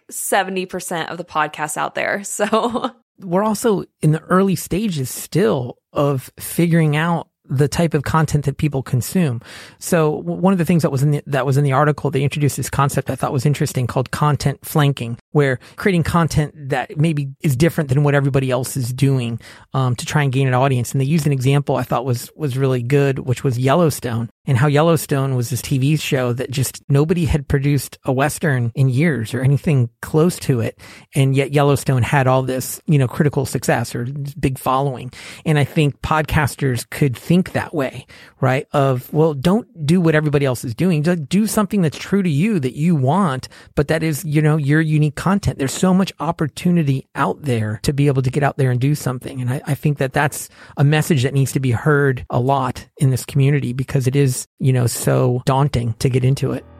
Speaker 3: 70% of the podcasts out there. So
Speaker 2: we're also in the early stages still of figuring out the type of content that people consume. So one of the things that was in the article, they introduced this concept I thought was interesting called content flanking, where creating content that maybe is different than what everybody else is doing, to try and gain an audience. And they used an example I thought was really good, which was Yellowstone, and how Yellowstone was this TV show that just nobody had produced a Western in years or anything close to it. And yet Yellowstone had all this, critical success or big following. And I think podcasters could think that way, right? Of, well, don't do what everybody else is doing. Just do something that's true to you that you want, but that is, your unique content. There's so much opportunity out there to be able to get out there and do something. And I think that that's a message that needs to be heard a lot in this community because it is, so daunting to get into it.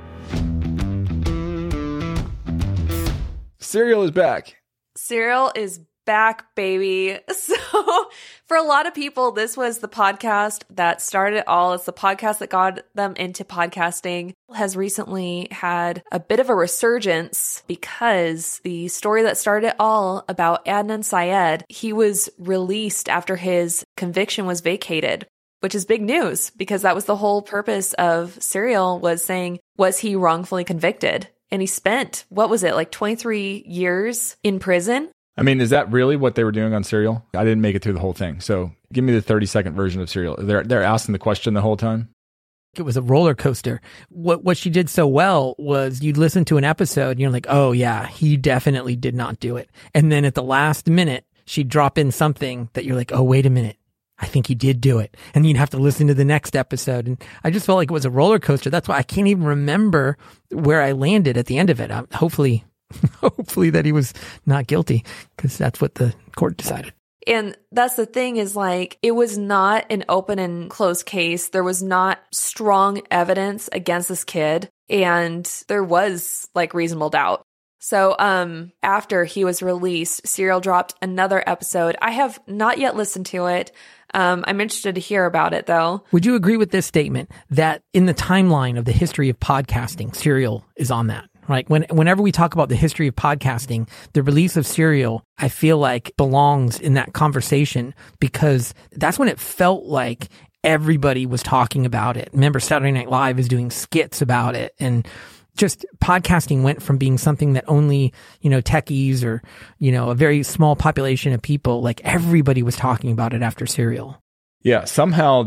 Speaker 1: Serial is back.
Speaker 3: Serial is back, baby. So for a lot of people, this was the podcast that started it all. It's the podcast that got them into podcasting. Has recently had a bit of a resurgence because the story that started it all about Adnan Syed, he was released after his conviction was vacated, which is big news because that was the whole purpose of Serial, was saying, was he wrongfully convicted? And he spent, what was it, like 23 years in prison?
Speaker 1: I mean, is that really what they were doing on Serial? I didn't make it through the whole thing. So give me the 30-second version of Serial. They're asking the question the whole time.
Speaker 2: It was a roller coaster. What she did so well was you'd listen to an episode and you're like, oh yeah, he definitely did not do it. And then at the last minute, she'd drop in something that you're like, oh, wait a minute. I think he did do it. And you'd have to listen to the next episode. And I just felt like it was a roller coaster. That's why I can't even remember where I landed at the end of it. Hopefully that he was not guilty, because that's what the court decided.
Speaker 3: And that's the thing, is like, it was not an open and closed case. There was not strong evidence against this kid. And there was like reasonable doubt. So after he was released, Serial dropped another episode. I have not yet listened to it. I'm interested to hear about it, though.
Speaker 2: Would you agree with this statement that in the timeline of the history of podcasting, Serial is on that? Right? Whenever we talk about the history of podcasting, the release of Serial, I feel like belongs in that conversation, because that's when it felt like everybody was talking about it. Remember, Saturday Night Live is doing skits about it, and just podcasting went from being something that only, techies or, a very small population of people, like everybody was talking about it after Serial. Yeah.
Speaker 1: Somehow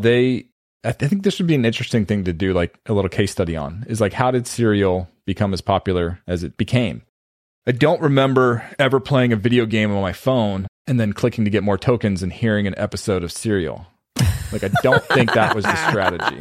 Speaker 1: I think this would be an interesting thing to do, like a little case study on, is like, how did Serial become as popular as it became? I don't remember ever playing a video game on my phone and then clicking to get more tokens and hearing an episode of Serial. Like, I don't think that was the strategy.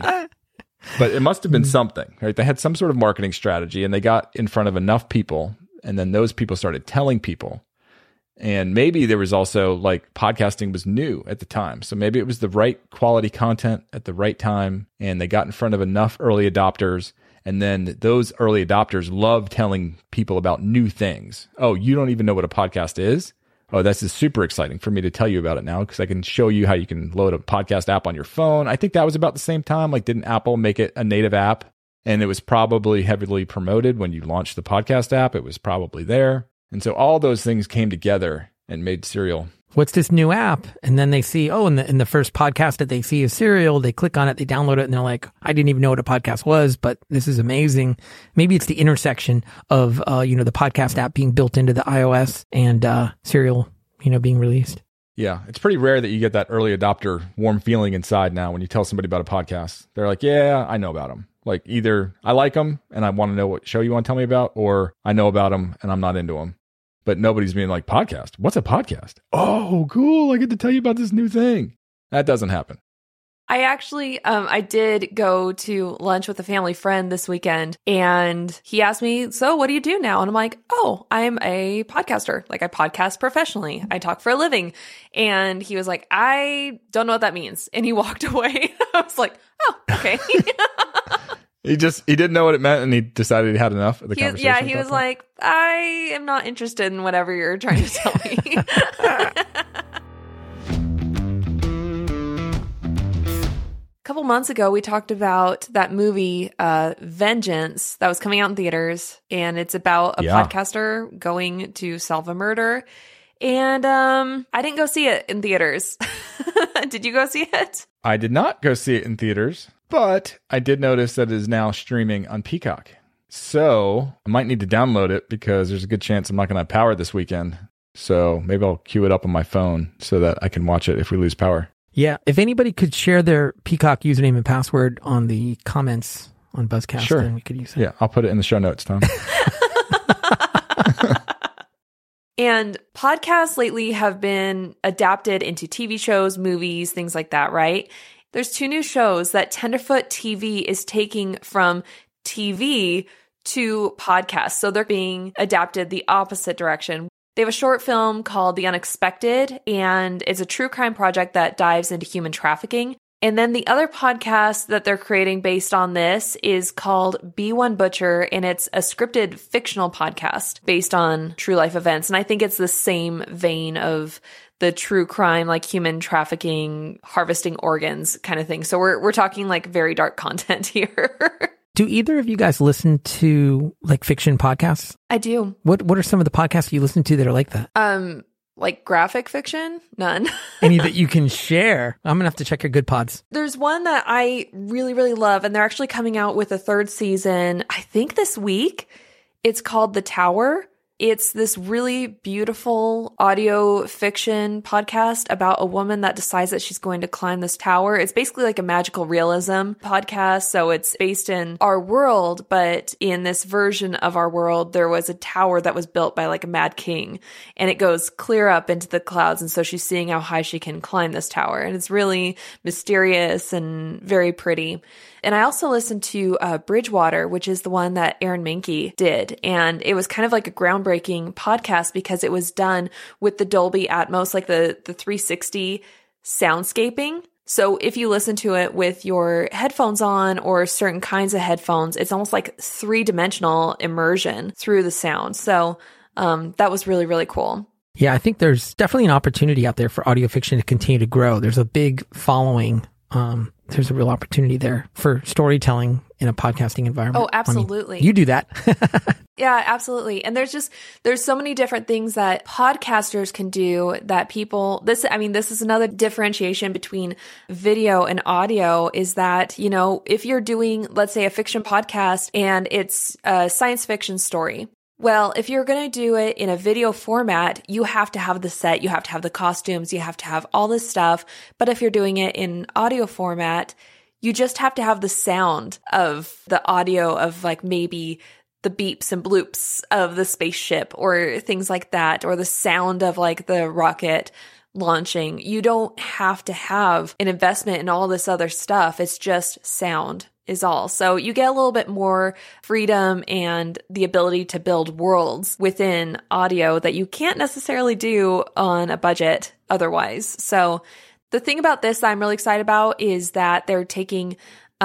Speaker 1: But it must have been something, right? They had some sort of marketing strategy and they got in front of enough people, and then those people started telling people. And maybe there was also like podcasting was new at the time. So maybe it was the right quality content at the right time. And they got in front of enough early adopters. And then those early adopters love telling people about new things. Oh, you don't even know what a podcast is? Oh, this is super exciting for me to tell you about it now because I can show you how you can load a podcast app on your phone. I think that was about the same time. Like, didn't Apple make it a native app? And it was probably heavily promoted when you launched the podcast app. It was probably there. And so all those things came together and made Serial.
Speaker 2: What's this new app? And then they see, oh, in the first podcast that they see is Serial. They click on it, they download it, and they're like, I didn't even know what a podcast was, but this is amazing. Maybe it's the intersection of, the podcast app being built into the iOS and Serial, being released.
Speaker 1: Yeah, it's pretty rare that you get that early adopter warm feeling inside now when you tell somebody about a podcast. They're like, yeah, I know about them. Like either I like them and I want to know what show you want to tell me about, or I know about them and I'm not into them. But nobody's being like, podcast? What's a podcast? Oh, cool. I get to tell you about this new thing. That doesn't happen.
Speaker 3: I actually, I did go to lunch with a family friend this weekend, and he asked me, so what do you do now? And I'm like, oh, I'm a podcaster. Like, I podcast professionally. I talk for a living. And he was like, I don't know what that means. And he walked away. I was like, oh, okay.
Speaker 1: He didn't know what it meant, and he decided he had enough of the conversation.
Speaker 3: Yeah, he was like, I am not interested in whatever you're trying to tell me. A couple months ago, we talked about that movie, Vengeance, that was coming out in theaters, and it's about a podcaster going to solve a murder. And I didn't go see it in theaters. Did you go see it?
Speaker 1: I did not go see it in theaters, but I did notice that it is now streaming on Peacock. So I might need to download it because there's a good chance I'm not going to have power this weekend. So maybe I'll queue it up on my phone so that I can watch it if we lose power.
Speaker 2: Yeah, if anybody could share their Peacock username and password on the comments on Buzzcast, then we could use it.
Speaker 1: Yeah, I'll put it in the show notes, Tom.
Speaker 3: And podcasts lately have been adapted into TV shows, movies, things like that, right? There's 2 new shows that Tenderfoot TV is taking from TV to podcasts. So they're being adapted the opposite direction. They have a short film called The Unexpected, and it's a true crime project that dives into human trafficking. And then the other podcast that they're creating based on this is called Be One Butcher, and it's a scripted fictional podcast based on true life events. And I think it's the same vein of the true crime, like human trafficking, harvesting organs kind of thing. So we're talking like very dark content here.
Speaker 2: Do either of you guys listen to like fiction podcasts?
Speaker 3: I do.
Speaker 2: What are some of the podcasts you listen to that are like that?
Speaker 3: Like graphic fiction? None.
Speaker 2: Any that you can share? I'm going to have to check your good pods.
Speaker 3: There's one that I really, really love, and they're actually coming out with a 3rd season, I think this week. It's called The Tower. It's this really beautiful audio fiction podcast about a woman that decides that she's going to climb this tower. It's basically like a magical realism podcast. So it's based in our world, but in this version of our world, there was a tower that was built by like a mad king, and it goes clear up into the clouds. And so she's seeing how high she can climb this tower. And it's really mysterious and very pretty. And I also listened to Bridgewater, which is the one that Aaron Mahnke did. And it was kind of like a groundbreaking podcast because it was done with the Dolby Atmos, like the 360 soundscaping. So if you listen to it with your headphones on or certain kinds of headphones, it's almost like 3-dimensional immersion through the sound. So that was really, really cool.
Speaker 2: Yeah, I think there's definitely an opportunity out there for audio fiction to continue to grow. There's a big following. There's a real opportunity there for storytelling in a podcasting environment.
Speaker 3: Oh, absolutely.
Speaker 2: You do that.
Speaker 3: Yeah, absolutely. And there's so many different things that podcasters can do that this is another differentiation between video and audio is that, if you're doing, let's say, a fiction podcast and it's a science fiction story. Well, if you're going to do it in a video format, you have to have the set, you have to have the costumes, you have to have all this stuff. But if you're doing it in audio format, you just have to have the sound of the audio of like maybe the beeps and bloops of the spaceship or things like that, or the sound of like the rocket launching. You don't have to have an investment in all this other stuff. It's just sound. is all. So you get a little bit more freedom and the ability to build worlds within audio that you can't necessarily do on a budget otherwise. So the thing about this that I'm really excited about is that they're taking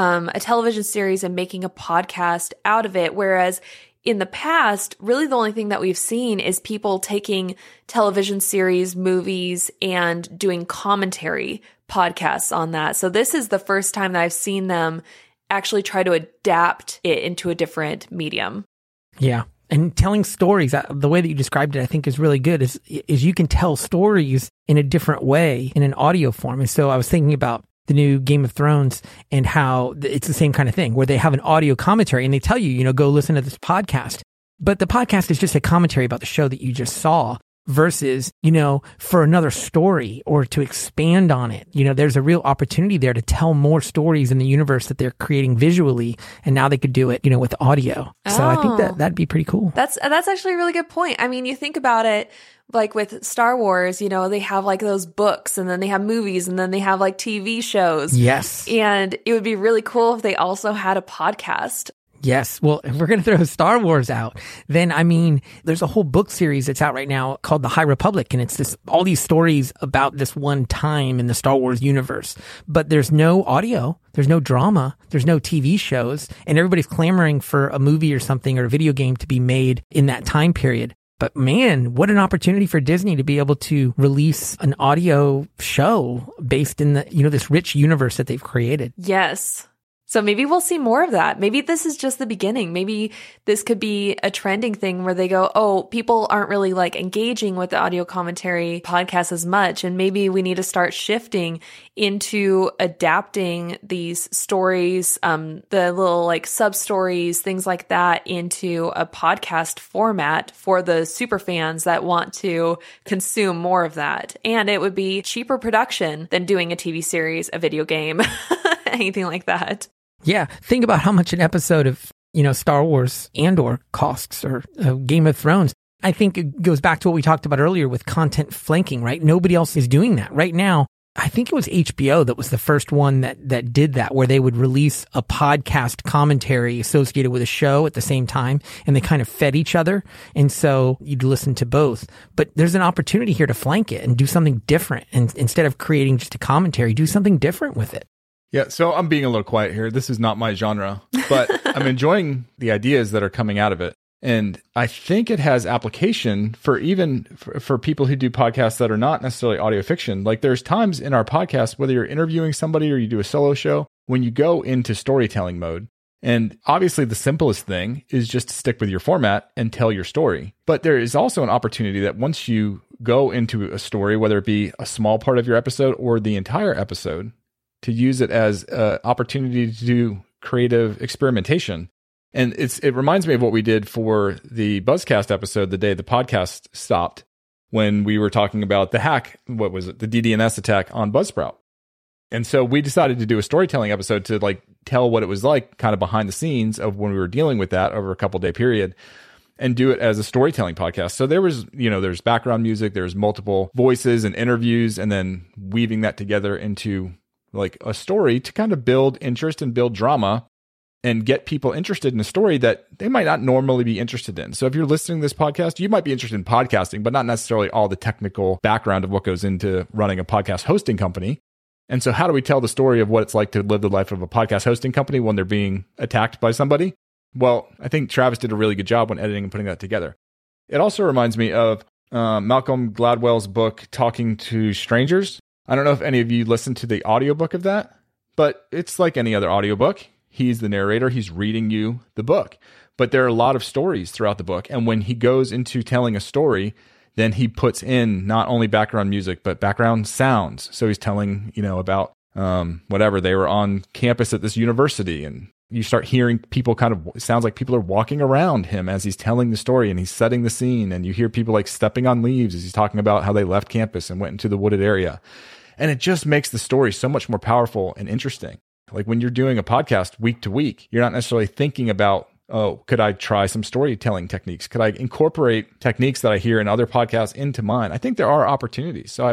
Speaker 3: a television series and making a podcast out of it, whereas in the past, really the only thing that we've seen is people taking television series, movies, and doing commentary podcasts on that. So this is the first time that I've seen them actually try to adapt it into a different medium.
Speaker 2: Yeah. And telling stories, the way that you described it, I think is really good, is you can tell stories in a different way in an audio form. And so I was thinking about the new Game of Thrones and how it's the same kind of thing where they have an audio commentary and they tell you, go listen to this podcast. But the podcast is just a commentary about the show that you just saw versus, for another story or to expand on it. There's a real opportunity there to tell more stories in the universe that they're creating visually. And now they could do it, with audio. So I think that'd be pretty cool.
Speaker 3: That's actually a really good point. I mean, you think about it, like with Star Wars, they have like those books and then they have movies and then they have like TV shows.
Speaker 2: Yes.
Speaker 3: And it would be really cool if they also had a podcast.
Speaker 2: Yes. Well, if we're going to throw Star Wars out, then there's a whole book series that's out right now called The High Republic. And it's all these stories about this one time in the Star Wars universe, but there's no audio. There's no drama. There's no TV shows, and everybody's clamoring for a movie or something or a video game to be made in that time period. But man, what an opportunity for Disney to be able to release an audio show based in the, this rich universe that they've created.
Speaker 3: Yes. So maybe we'll see more of that. Maybe this is just the beginning. Maybe this could be a trending thing where they go, oh, people aren't really like engaging with the audio commentary podcast as much. And maybe we need to start shifting into adapting these stories, the little like sub stories, things like that into a podcast format for the super fans that want to consume more of that. And it would be cheaper production than doing a TV series, a video game, anything like that.
Speaker 2: Yeah, think about how much an episode of, Star Wars Andor costs, or Game of Thrones. I think it goes back to what we talked about earlier with content flanking, right? Nobody else is doing that. Right now, I think it was HBO that was the first one that did that, where they would release a podcast commentary associated with a show at the same time, and they kind of fed each other. And so you'd listen to both. But there's an opportunity here to flank it and do something different. And instead of creating just a commentary, do something different with it.
Speaker 1: Yeah, so I'm being a little quiet here. This is not my genre, but I'm enjoying the ideas that are coming out of it. And I think it has application for even for people who do podcasts that are not necessarily audio fiction. Like there's times in our podcast, whether you're interviewing somebody or you do a solo show, when you go into storytelling mode. And obviously the simplest thing is just to stick with your format and tell your story. But there is also an opportunity that once you go into a story, whether it be a small part of your episode or the entire episode, to use it as an opportunity to do creative experimentation. And it reminds me of what we did for the Buzzcast episode the day the podcast stopped, when we were talking about the hack, what was it, the DDNS attack on Buzzsprout. And so we decided to do a storytelling episode to like tell what it was like kind of behind the scenes of when we were dealing with that over a couple day period, and do it as a storytelling podcast. So there was, there's background music, there's multiple voices and interviews, and then weaving that together into like a story to kind of build interest and build drama and get people interested in a story that they might not normally be interested in. So if you're listening to this podcast, you might be interested in podcasting, but not necessarily all the technical background of what goes into running a podcast hosting company. And so how do we tell the story of what it's like to live the life of a podcast hosting company when they're being attacked by somebody? Well, I think Travis did a really good job when editing and putting that together. It also reminds me of Malcolm Gladwell's book, Talking to Strangers. I don't know if any of you listened to the audiobook of that, but it's like any other audiobook. He's the narrator. He's reading you the book. But there are a lot of stories throughout the book. And when he goes into telling a story, then he puts in not only background music, but background sounds. So he's telling, about whatever, they were on campus at this university, and you start hearing people it sounds like people are walking around him as he's telling the story and he's setting the scene. And you hear people like stepping on leaves as he's talking about how they left campus and went into the wooded area. And it just makes the story so much more powerful and interesting. Like when you're doing a podcast week to week, you're not necessarily thinking about, oh, could I try some storytelling techniques? Could I incorporate techniques that I hear in other podcasts into mine? I think there are opportunities. So, I mean,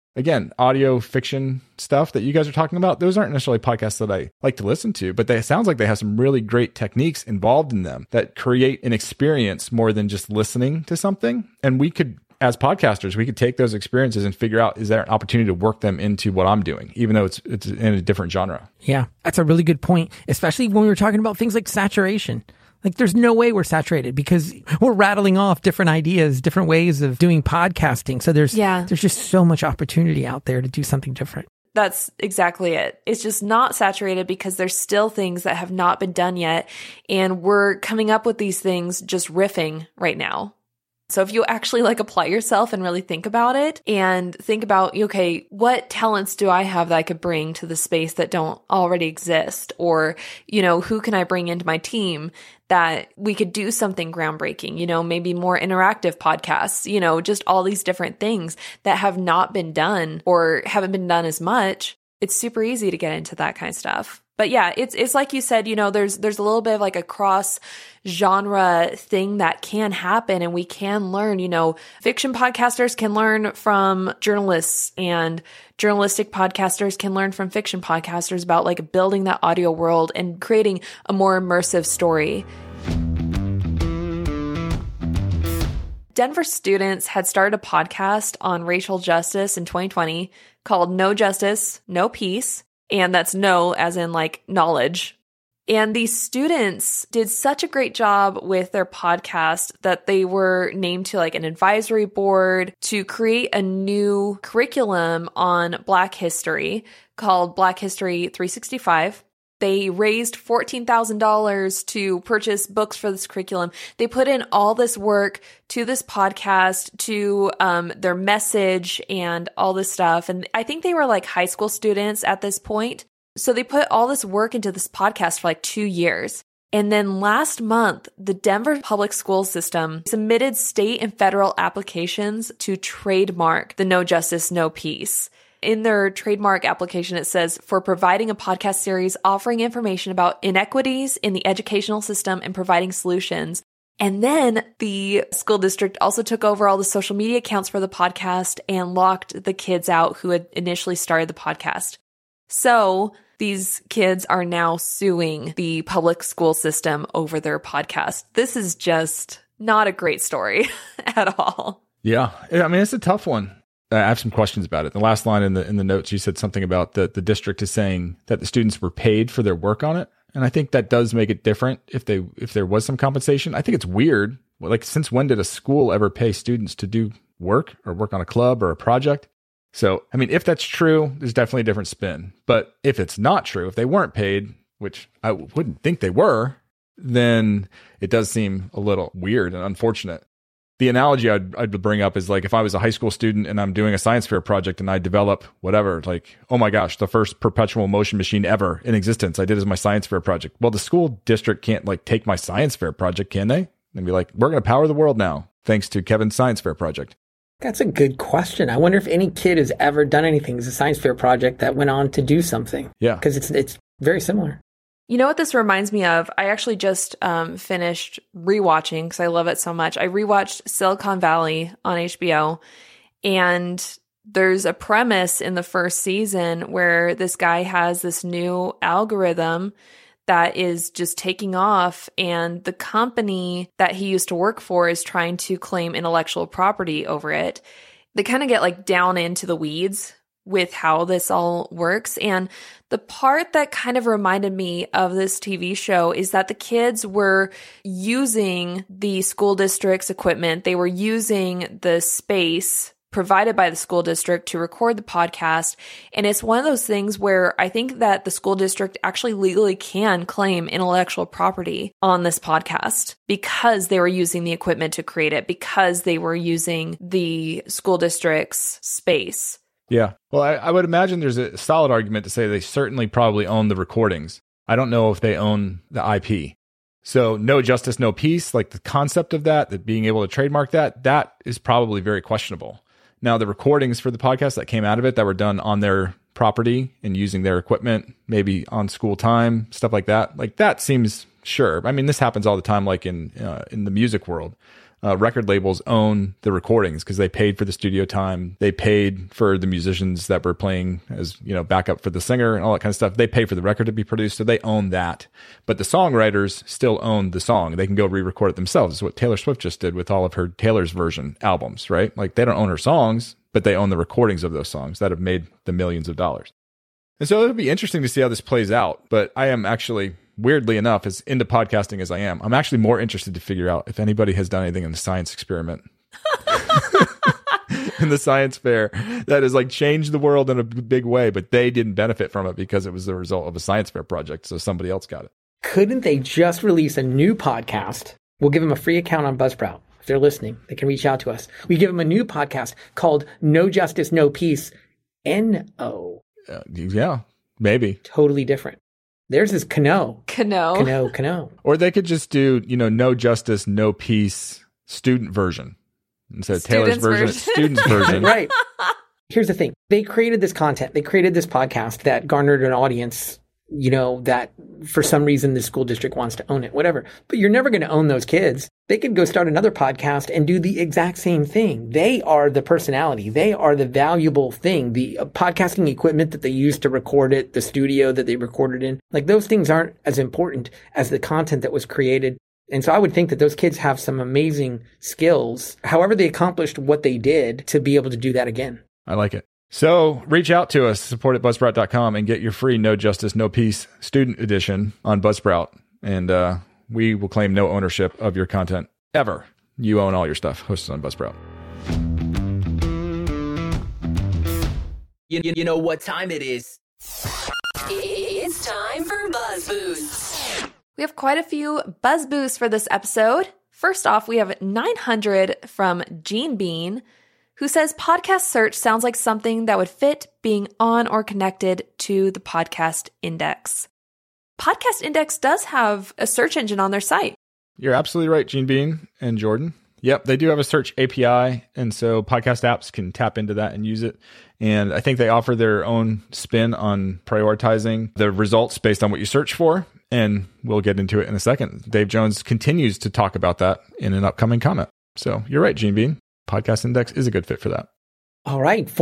Speaker 1: Again, audio fiction stuff that you guys are talking about, those aren't necessarily podcasts that I like to listen to, but it sounds like they have some really great techniques involved in them that create an experience more than just listening to something. And we could, as podcasters, we could take those experiences and figure out, is there an opportunity to work them into what I'm doing, even though it's in a different genre?
Speaker 2: Yeah, that's a really good point, especially when we were talking about things like saturation. Like there's no way we're saturated because we're rattling off different ideas, different ways of doing podcasting. So there's just so much opportunity out there to do something different.
Speaker 3: That's exactly it. It's just not saturated because there's still things that have not been done yet. And we're coming up with these things just riffing right now. So if you actually apply yourself and really think about it and think about, okay, what talents do I have that I could bring to the space that don't already exist? Or, who can I bring into my team that we could do something groundbreaking, maybe more interactive podcasts, just all these different things that have not been done or haven't been done as much. It's super easy to get into that kind of stuff. But yeah, it's like you said, there's a little bit of a cross genre thing that can happen and we can learn, fiction podcasters can learn from journalists and journalistic podcasters can learn from fiction podcasters about building that audio world and creating a more immersive story. Denver students had started a podcast on racial justice in 2020 called No Justice, No Peace. And that's no as in knowledge. And these students did such a great job with their podcast that they were named to an advisory board to create a new curriculum on Black history called Black History 365. They raised $14,000 to purchase books for this curriculum. They put in all this work to this podcast, to their message and all this stuff. And I think they were high school students at this point. So they put all this work into this podcast for 2 years. And then last month, the Denver public school system submitted state and federal applications to trademark the No Justice, No Peace. In their trademark application, it says, for providing a podcast series offering information about inequities in the educational system and providing solutions. And then the school district also took over all the social media accounts for the podcast and locked the kids out who had initially started the podcast. So these kids are now suing the public school system over their podcast. This is just not a great story at all.
Speaker 1: Yeah. I mean, it's a tough one. I have some questions about it. The last line in the notes, you said something about the district is saying that the students were paid for their work on it. And I think that does make it different if there was some compensation. I think it's weird. Since when did a school ever pay students to do work or work on a club or a project? So, I mean, if that's true, there's definitely a different spin. But if it's not true, if they weren't paid, which I wouldn't think they were, then it does seem a little weird and unfortunate. The analogy I'd bring up is if I was a high school student and I'm doing a science fair project and I develop whatever, oh my gosh, the first perpetual motion machine ever in existence I did as my science fair project. Well, the school district can't take my science fair project, can they? And be we're going to power the world now, thanks to Kevin's science fair project.
Speaker 2: That's a good question. I wonder if any kid has ever done anything as a science fair project that went on to do something.
Speaker 1: Yeah.
Speaker 2: Because it's very similar.
Speaker 3: You know what this reminds me of? I actually just finished rewatching because I love it so much. I rewatched Silicon Valley on HBO, and there's a premise in the first season where this guy has this new algorithm that is just taking off, and the company that he used to work for is trying to claim intellectual property over it. They kind of get down into the weeds with how this all works. And the part that kind of reminded me of this TV show is that the kids were using the school district's equipment. They were using the space provided by the school district to record the podcast. And it's one of those things where I think that the school district actually legally can claim intellectual property on this podcast because they were using the equipment to create it, because they were using the school district's space.
Speaker 1: Yeah. Well, I would imagine there's a solid argument to say they certainly probably own the recordings. I don't know if they own the IP. So no justice, no peace, the concept of that being able to trademark that is probably very questionable. Now, the recordings for the podcast that came out of it that were done on their property and using their equipment, maybe on school time, stuff like that, that seems sure. I mean, this happens all the time, in the music world. record labels own the recordings because they paid for the studio time. They paid for the musicians that were playing as, backup for the singer and all that kind of stuff. They pay for the record to be produced, so they own that. But the songwriters still own the song. They can go re-record it themselves. It's what Taylor Swift just did with all of her Taylor's version albums, right? Like, they don't own her songs, but they own the recordings of those songs that have made the millions of dollars. And so it'll be interesting to see how this plays out. But I am actually, weirdly enough, as into podcasting as I am, I'm actually more interested to figure out if anybody has done anything in the science experiment in the science fair that has changed the world in a big way, but they didn't benefit from it because it was the result of a science fair project. So somebody else got it.
Speaker 2: Couldn't they just release a new podcast? We'll give them a free account on Buzzsprout. If they're listening, they can reach out to us. We give them a new podcast called No Justice, No Peace. N-O.
Speaker 1: Yeah, maybe.
Speaker 2: Totally different. Theirs is Cano.
Speaker 3: Cano.
Speaker 1: Or they could just do, No Justice, No Peace student version. Instead of Taylor's version, it's student's version.
Speaker 2: Right. Here's the thing. They created this content. They created this podcast that garnered an audience, that for some reason the school district wants to own it, whatever. But you're never going to own those kids. They could go start another podcast and do the exact same thing. They are the personality. They are the valuable thing. The podcasting equipment that they used to record it, the studio that they recorded in, those things aren't as important as the content that was created. And so I would think that those kids have some amazing skills, however they accomplished what they did, to be able to do that again.
Speaker 1: I like it. So reach out to us, support at buzzsprout.com, and get your free No Justice, No Peace student edition on Buzzsprout. And we will claim no ownership of your content ever. You own all your stuff hosted on Buzzsprout.
Speaker 4: You know what time it is.
Speaker 5: It's time for Buzz Boosts.
Speaker 3: We have quite a few Buzz Boosts for this episode. First off, we have 900 from Gene Bean, who says podcast search sounds like something that would fit being on or connected to the Podcast Index. Podcast Index does have a search engine on their site.
Speaker 1: You're absolutely right, Gene Bean and Jordan. Yep, they do have a search API, and so podcast apps can tap into that and use it. And I think they offer their own spin on prioritizing the results based on what you search for, and we'll get into it in a second. Dave Jones continues to talk about that in an upcoming comment. So you're right, Gene Bean. Podcast Index is a good fit for that.
Speaker 2: All right,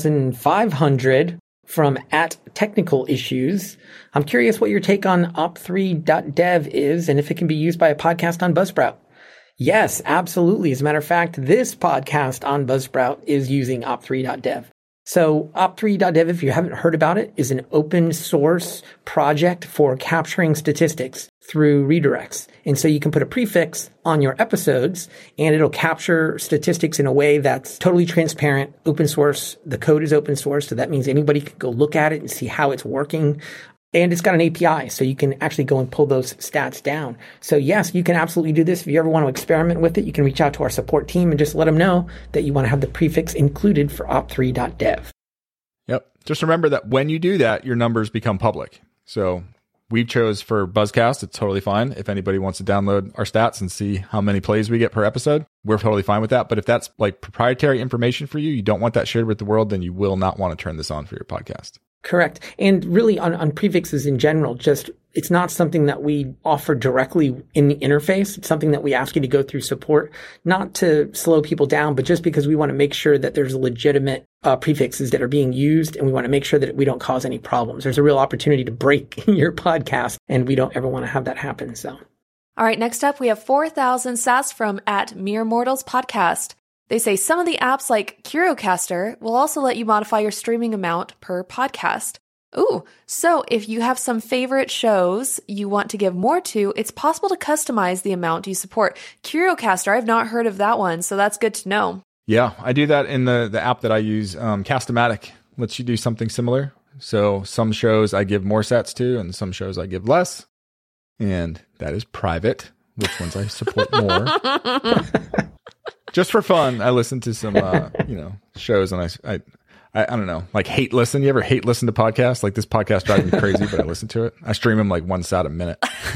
Speaker 2: 4,500 from @technical_issues. I'm curious what your take on op3.dev is and if it can be used by a podcast on Buzzsprout. Yes, absolutely. As a matter of fact, this podcast on Buzzsprout is using op3.dev. So op3.dev, if you haven't heard about it, is an open source project for capturing statistics through redirects. And so you can put a prefix on your episodes and it'll capture statistics in a way that's totally transparent, open source. The code is open source. So that means anybody can go look at it and see how it's working. And it's got an API, so you can actually go and pull those stats down. So yes, you can absolutely do this. If you ever want to experiment with it, you can reach out to our support team and just let them know that you want to have the prefix included for op3.dev.
Speaker 1: Yep. Just remember that when you do that, your numbers become public. So we chose for Buzzcast. It's totally fine. If anybody wants to download our stats and see how many plays we get per episode, we're totally fine with that. But if that's proprietary information for you, you don't want that shared with the world, then you will not want to turn this on for your podcast.
Speaker 2: Correct. And really on prefixes in general, it's not something that we offer directly in the interface. It's something that we ask you to go through support, not to slow people down, but just because we want to make sure that there's legitimate prefixes that are being used, and we want to make sure that we don't cause any problems. There's a real opportunity to break your podcast, and we don't ever want to have that happen. So,
Speaker 3: all right, next up, we have 4,000 sats from @MereMortalsPodcast. They say some of the apps like Curocaster will also let you modify your streaming amount per podcast. Ooh, so if you have some favorite shows you want to give more to, it's possible to customize the amount you support. Curocaster, I've not heard of that one, so that's good to know.
Speaker 1: Yeah, I do that in the app that I use. Cast-O-Matic lets you do something similar. So some shows I give more sats to, and some shows I give less. And that is private, which ones I support more. Just for fun, I listen to some, shows, and I don't know, like hate listen. You ever hate listen to podcasts? Like, this podcast drives me crazy, but I listen to it. I stream them like 1 sat a minute.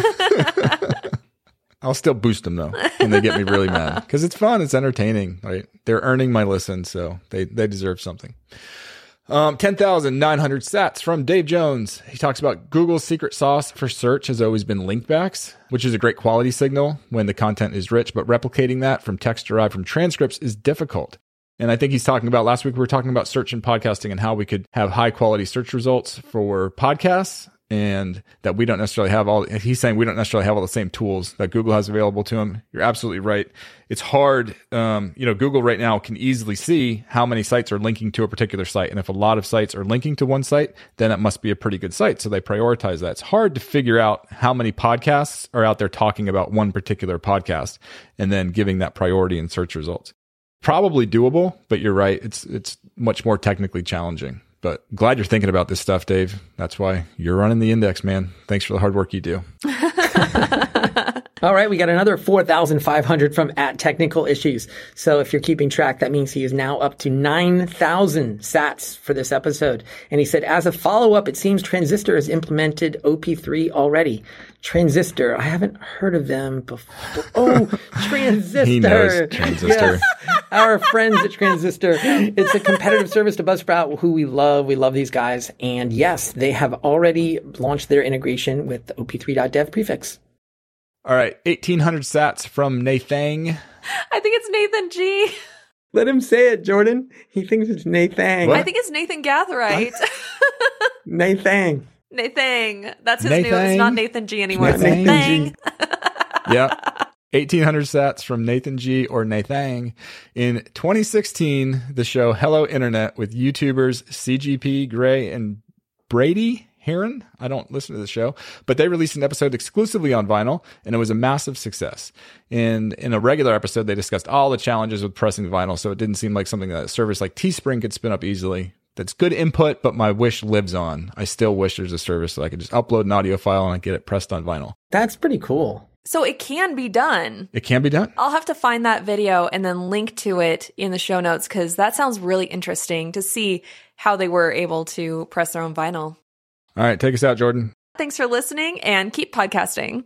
Speaker 1: I'll still boost them though, and they get me really mad because it's fun. It's entertaining. Right? They're earning my listen, so they deserve something. 10,900 sats from Dave Jones. He talks about Google's secret sauce for search has always been linkbacks, which is a great quality signal when the content is rich, but replicating that from text derived from transcripts is difficult. And I think he's talking about, last week we were talking about search and podcasting and how we could have high quality search results for podcasts, and that we don't necessarily have he's saying we don't necessarily have all the same tools that Google has available to them. You're absolutely right. It's hard. Google right now can easily see how many sites are linking to a particular site. And if a lot of sites are linking to one site, then it must be a pretty good site. So they prioritize that. It's hard to figure out how many podcasts are out there talking about one particular podcast and then giving that priority in search results. Probably doable, but you're right. It's much more technically challenging. But glad you're thinking about this stuff, Dave. That's why you're running the index, man. Thanks for the hard work you do.
Speaker 2: All right, we got another 4,500 from @TechnicalIssues. So if you're keeping track, that means he is now up to 9,000 sats for this episode. And he said, as a follow-up, it seems Transistor has implemented OP3 already. Transistor, I haven't heard of them before. Oh, Transistor.
Speaker 1: He knows Transistor.
Speaker 2: Yes, our friends at Transistor. It's a competitive service to Buzzsprout, who we love. We love these guys. And yes, they have already launched their integration with the op3.dev prefix.
Speaker 1: All right, 1,800 sats from Nathang.
Speaker 3: I think it's Nathan G.
Speaker 2: Let him say it, Jordan. He thinks it's Nathang.
Speaker 1: What?
Speaker 3: I think it's Nathan Gatherite.
Speaker 2: Nathang.
Speaker 3: Nathang. That's his new.
Speaker 1: Nathang?
Speaker 3: It's not Nathan G anymore. It's
Speaker 2: Nathan
Speaker 3: Nathang.
Speaker 1: Yeah. 1,800 sats from Nathan G or Nathang. In 2016, the show Hello Internet with YouTubers CGP, Gray, and Brady Heron. I don't listen to the show, but they released an episode exclusively on vinyl, and it was a massive success. And in a regular episode, they discussed all the challenges with pressing vinyl, so it didn't seem like something that a service like Teespring could spin up easily. That's good input, but my wish lives on. I still wish there's a service so I could just upload an audio file and I get it pressed on vinyl.
Speaker 2: That's pretty cool.
Speaker 3: So it can be done.
Speaker 1: It can be done.
Speaker 3: I'll have to find that video and then link to it in the show notes, because that sounds really interesting to see how they were able to press their own vinyl.
Speaker 1: All right, take us out, Jordan.
Speaker 3: Thanks for listening, and keep podcasting.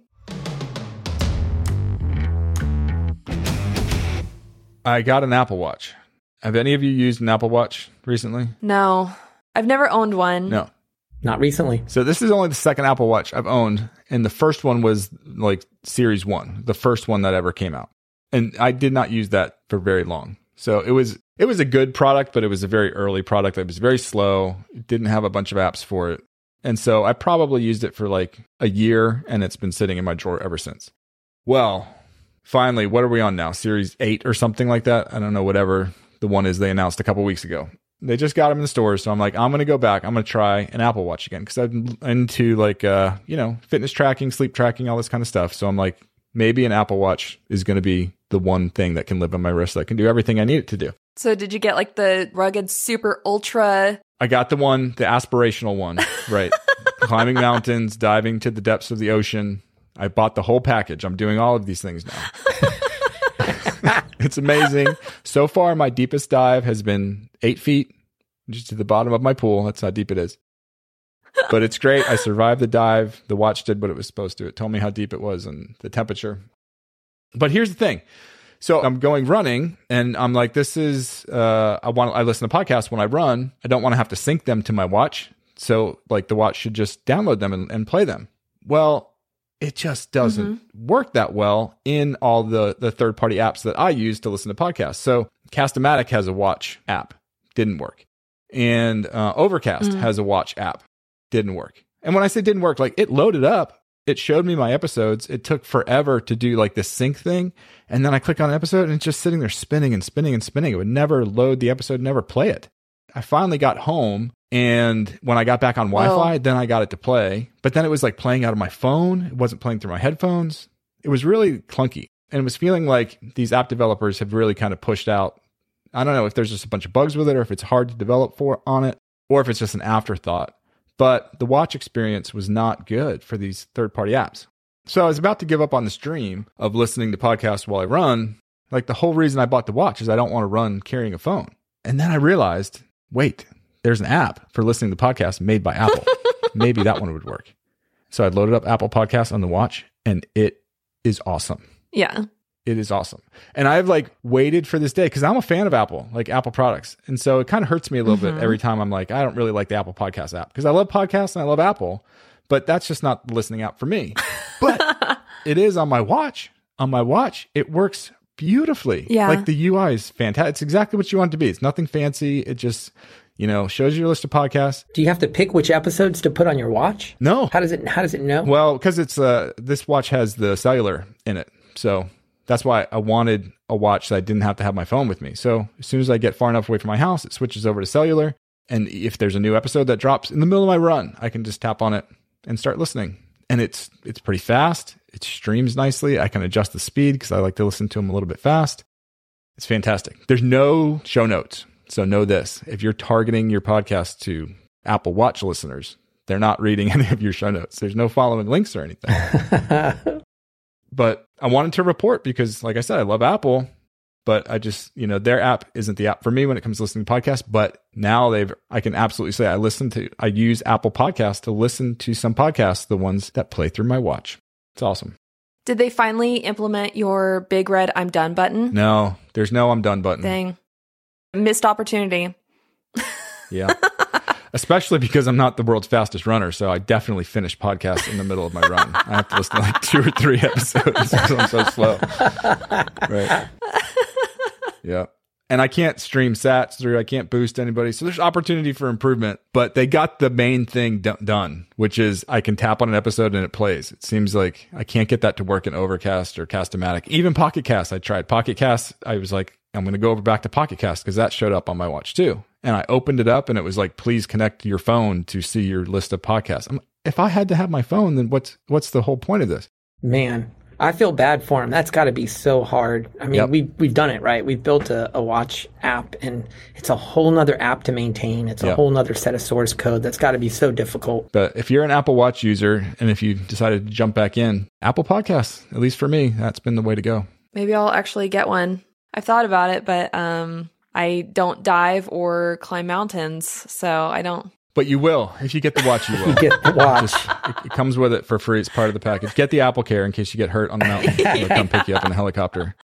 Speaker 1: I got an Apple Watch. Have any of you used an Apple Watch recently?
Speaker 3: No, I've never owned one.
Speaker 1: No.
Speaker 2: Not recently.
Speaker 1: So this is only the second Apple Watch I've owned, and the first one was like Series 1, the first one that ever came out. And I did not use that for very long. So it was a good product, but it was a very early product. It was very slow. It didn't have a bunch of apps for it. And so I probably used it for like a year, and it's been sitting in my drawer ever since. Well, finally, what are we on now? Series 8 or something like that? I don't know, whatever the one is they announced a couple weeks ago. They just got them in the stores. So I'm like, I'm going to go back. I'm going to try an Apple Watch again, because I'm into like, fitness tracking, sleep tracking, all this kind of stuff. So I'm like, maybe an Apple Watch is going to be the one thing that can live on my wrist that can do everything I need it to do.
Speaker 3: So did you get like the rugged, super ultra?
Speaker 1: I got the aspirational one, right? Climbing mountains, diving to the depths of the ocean. I bought the whole package. I'm doing all of these things now. It's amazing. So far, my deepest dive has been 8 feet, just to the bottom of my pool. That's how deep it is. But it's great. I survived the dive. The watch did what it was supposed to. It told me how deep it was and the temperature. But here's the thing. So I'm going running, and I'm like, this is, I listen to podcasts when I run. I don't want to have to sync them to my watch. So like the watch should just download them and play them. Well, it just doesn't work that well in all the third-party apps that I use to listen to podcasts. So Cast-O-Matic has a watch app. Didn't work. And Overcast has a watch app. Didn't work. And when I say didn't work, like it loaded up. It showed me my episodes. It took forever to do like this sync thing. And then I click on an episode and it's just sitting there spinning and spinning and spinning. It would never load the episode, never play it. I finally got home, and when I got back on Wi-Fi, then I got it to play. But then it was like playing out of my phone. It wasn't playing through my headphones. It was really clunky. And it was feeling like these app developers have really kind of pushed out. I don't know if there's just a bunch of bugs with it, or if it's hard to develop on it, or if it's just an afterthought. But the watch experience was not good for these third-party apps. So I was about to give up on this dream of listening to podcasts while I run. Like the whole reason I bought the watch is I don't want to run carrying a phone. And then I realized, wait, there's an app for listening to podcasts made by Apple. Maybe that one would work. So I loaded up Apple Podcasts on the watch, and it is awesome.
Speaker 3: Yeah.
Speaker 1: It is awesome. And I've like waited for this day because I'm a fan of Apple, like Apple products. And so it kind of hurts me a little bit every time I'm like, I don't really like the Apple Podcast app because I love podcasts and I love Apple, but that's just not the listening app for me. But it is on my watch. On my watch, it works beautifully.
Speaker 3: Yeah.
Speaker 1: Like the UI is fantastic. It's exactly what you want it to be. It's nothing fancy. It just, shows you your list of podcasts.
Speaker 2: Do you have to pick which episodes to put on your watch?
Speaker 1: No.
Speaker 2: How does it know?
Speaker 1: Well, because it's this watch has the cellular in it. So that's why I wanted a watch that I didn't have to have my phone with me. So as soon as I get far enough away from my house, it switches over to cellular. And if there's a new episode that drops in the middle of my run, I can just tap on it and start listening. And it's pretty fast. It streams nicely. I can adjust the speed because I like to listen to them a little bit fast. It's fantastic. There's no show notes. So know this. If you're targeting your podcast to Apple Watch listeners, they're not reading any of your show notes. There's no following links or anything. But I wanted to report because, like I said, I love Apple, but I just, their app isn't the app for me when it comes to listening to podcasts. But now I can absolutely say I use Apple Podcasts to listen to some podcasts, the ones that play through my watch. It's awesome.
Speaker 3: Did they finally implement your big red I'm done button?
Speaker 1: No, there's no I'm done button.
Speaker 3: Dang. Missed opportunity.
Speaker 1: Yeah. Especially because I'm not the world's fastest runner. So I definitely finish podcasts in the middle of my run. I have to listen to like 2 or 3 episodes because I'm so slow. Right. Yeah. And I can't stream sats through. I can't boost anybody. So there's opportunity for improvement. But they got the main thing done, which is I can tap on an episode and it plays. It seems like I can't get that to work in Overcast or Cast-O-Matic. Even Pocket Cast, I tried. Pocket Cast, I was like, I'm going to go over back to Pocket Cast because that showed up on my watch too. And I opened it up and it was like, please connect your phone to see your list of podcasts. If I had to have my phone, then what's the whole point of this?
Speaker 2: Man, I feel bad for him. That's got to be so hard. I mean, we've done it, right? We've built a watch app and it's a whole nother app to maintain. It's a whole nother set of source code. That's got to be so difficult.
Speaker 1: But if you're an Apple Watch user and if you decided to jump back in, Apple Podcasts, at least for me, that's been the way to go.
Speaker 3: Maybe I'll actually get one. I've thought about it, but I don't dive or climb mountains, so I don't.
Speaker 1: But you will. If you get the watch, you will.
Speaker 2: You get the watch.
Speaker 1: It comes with it for free. It's part of the package. Get the Apple Care in case you get hurt on the mountain. They'll come pick you up in a helicopter.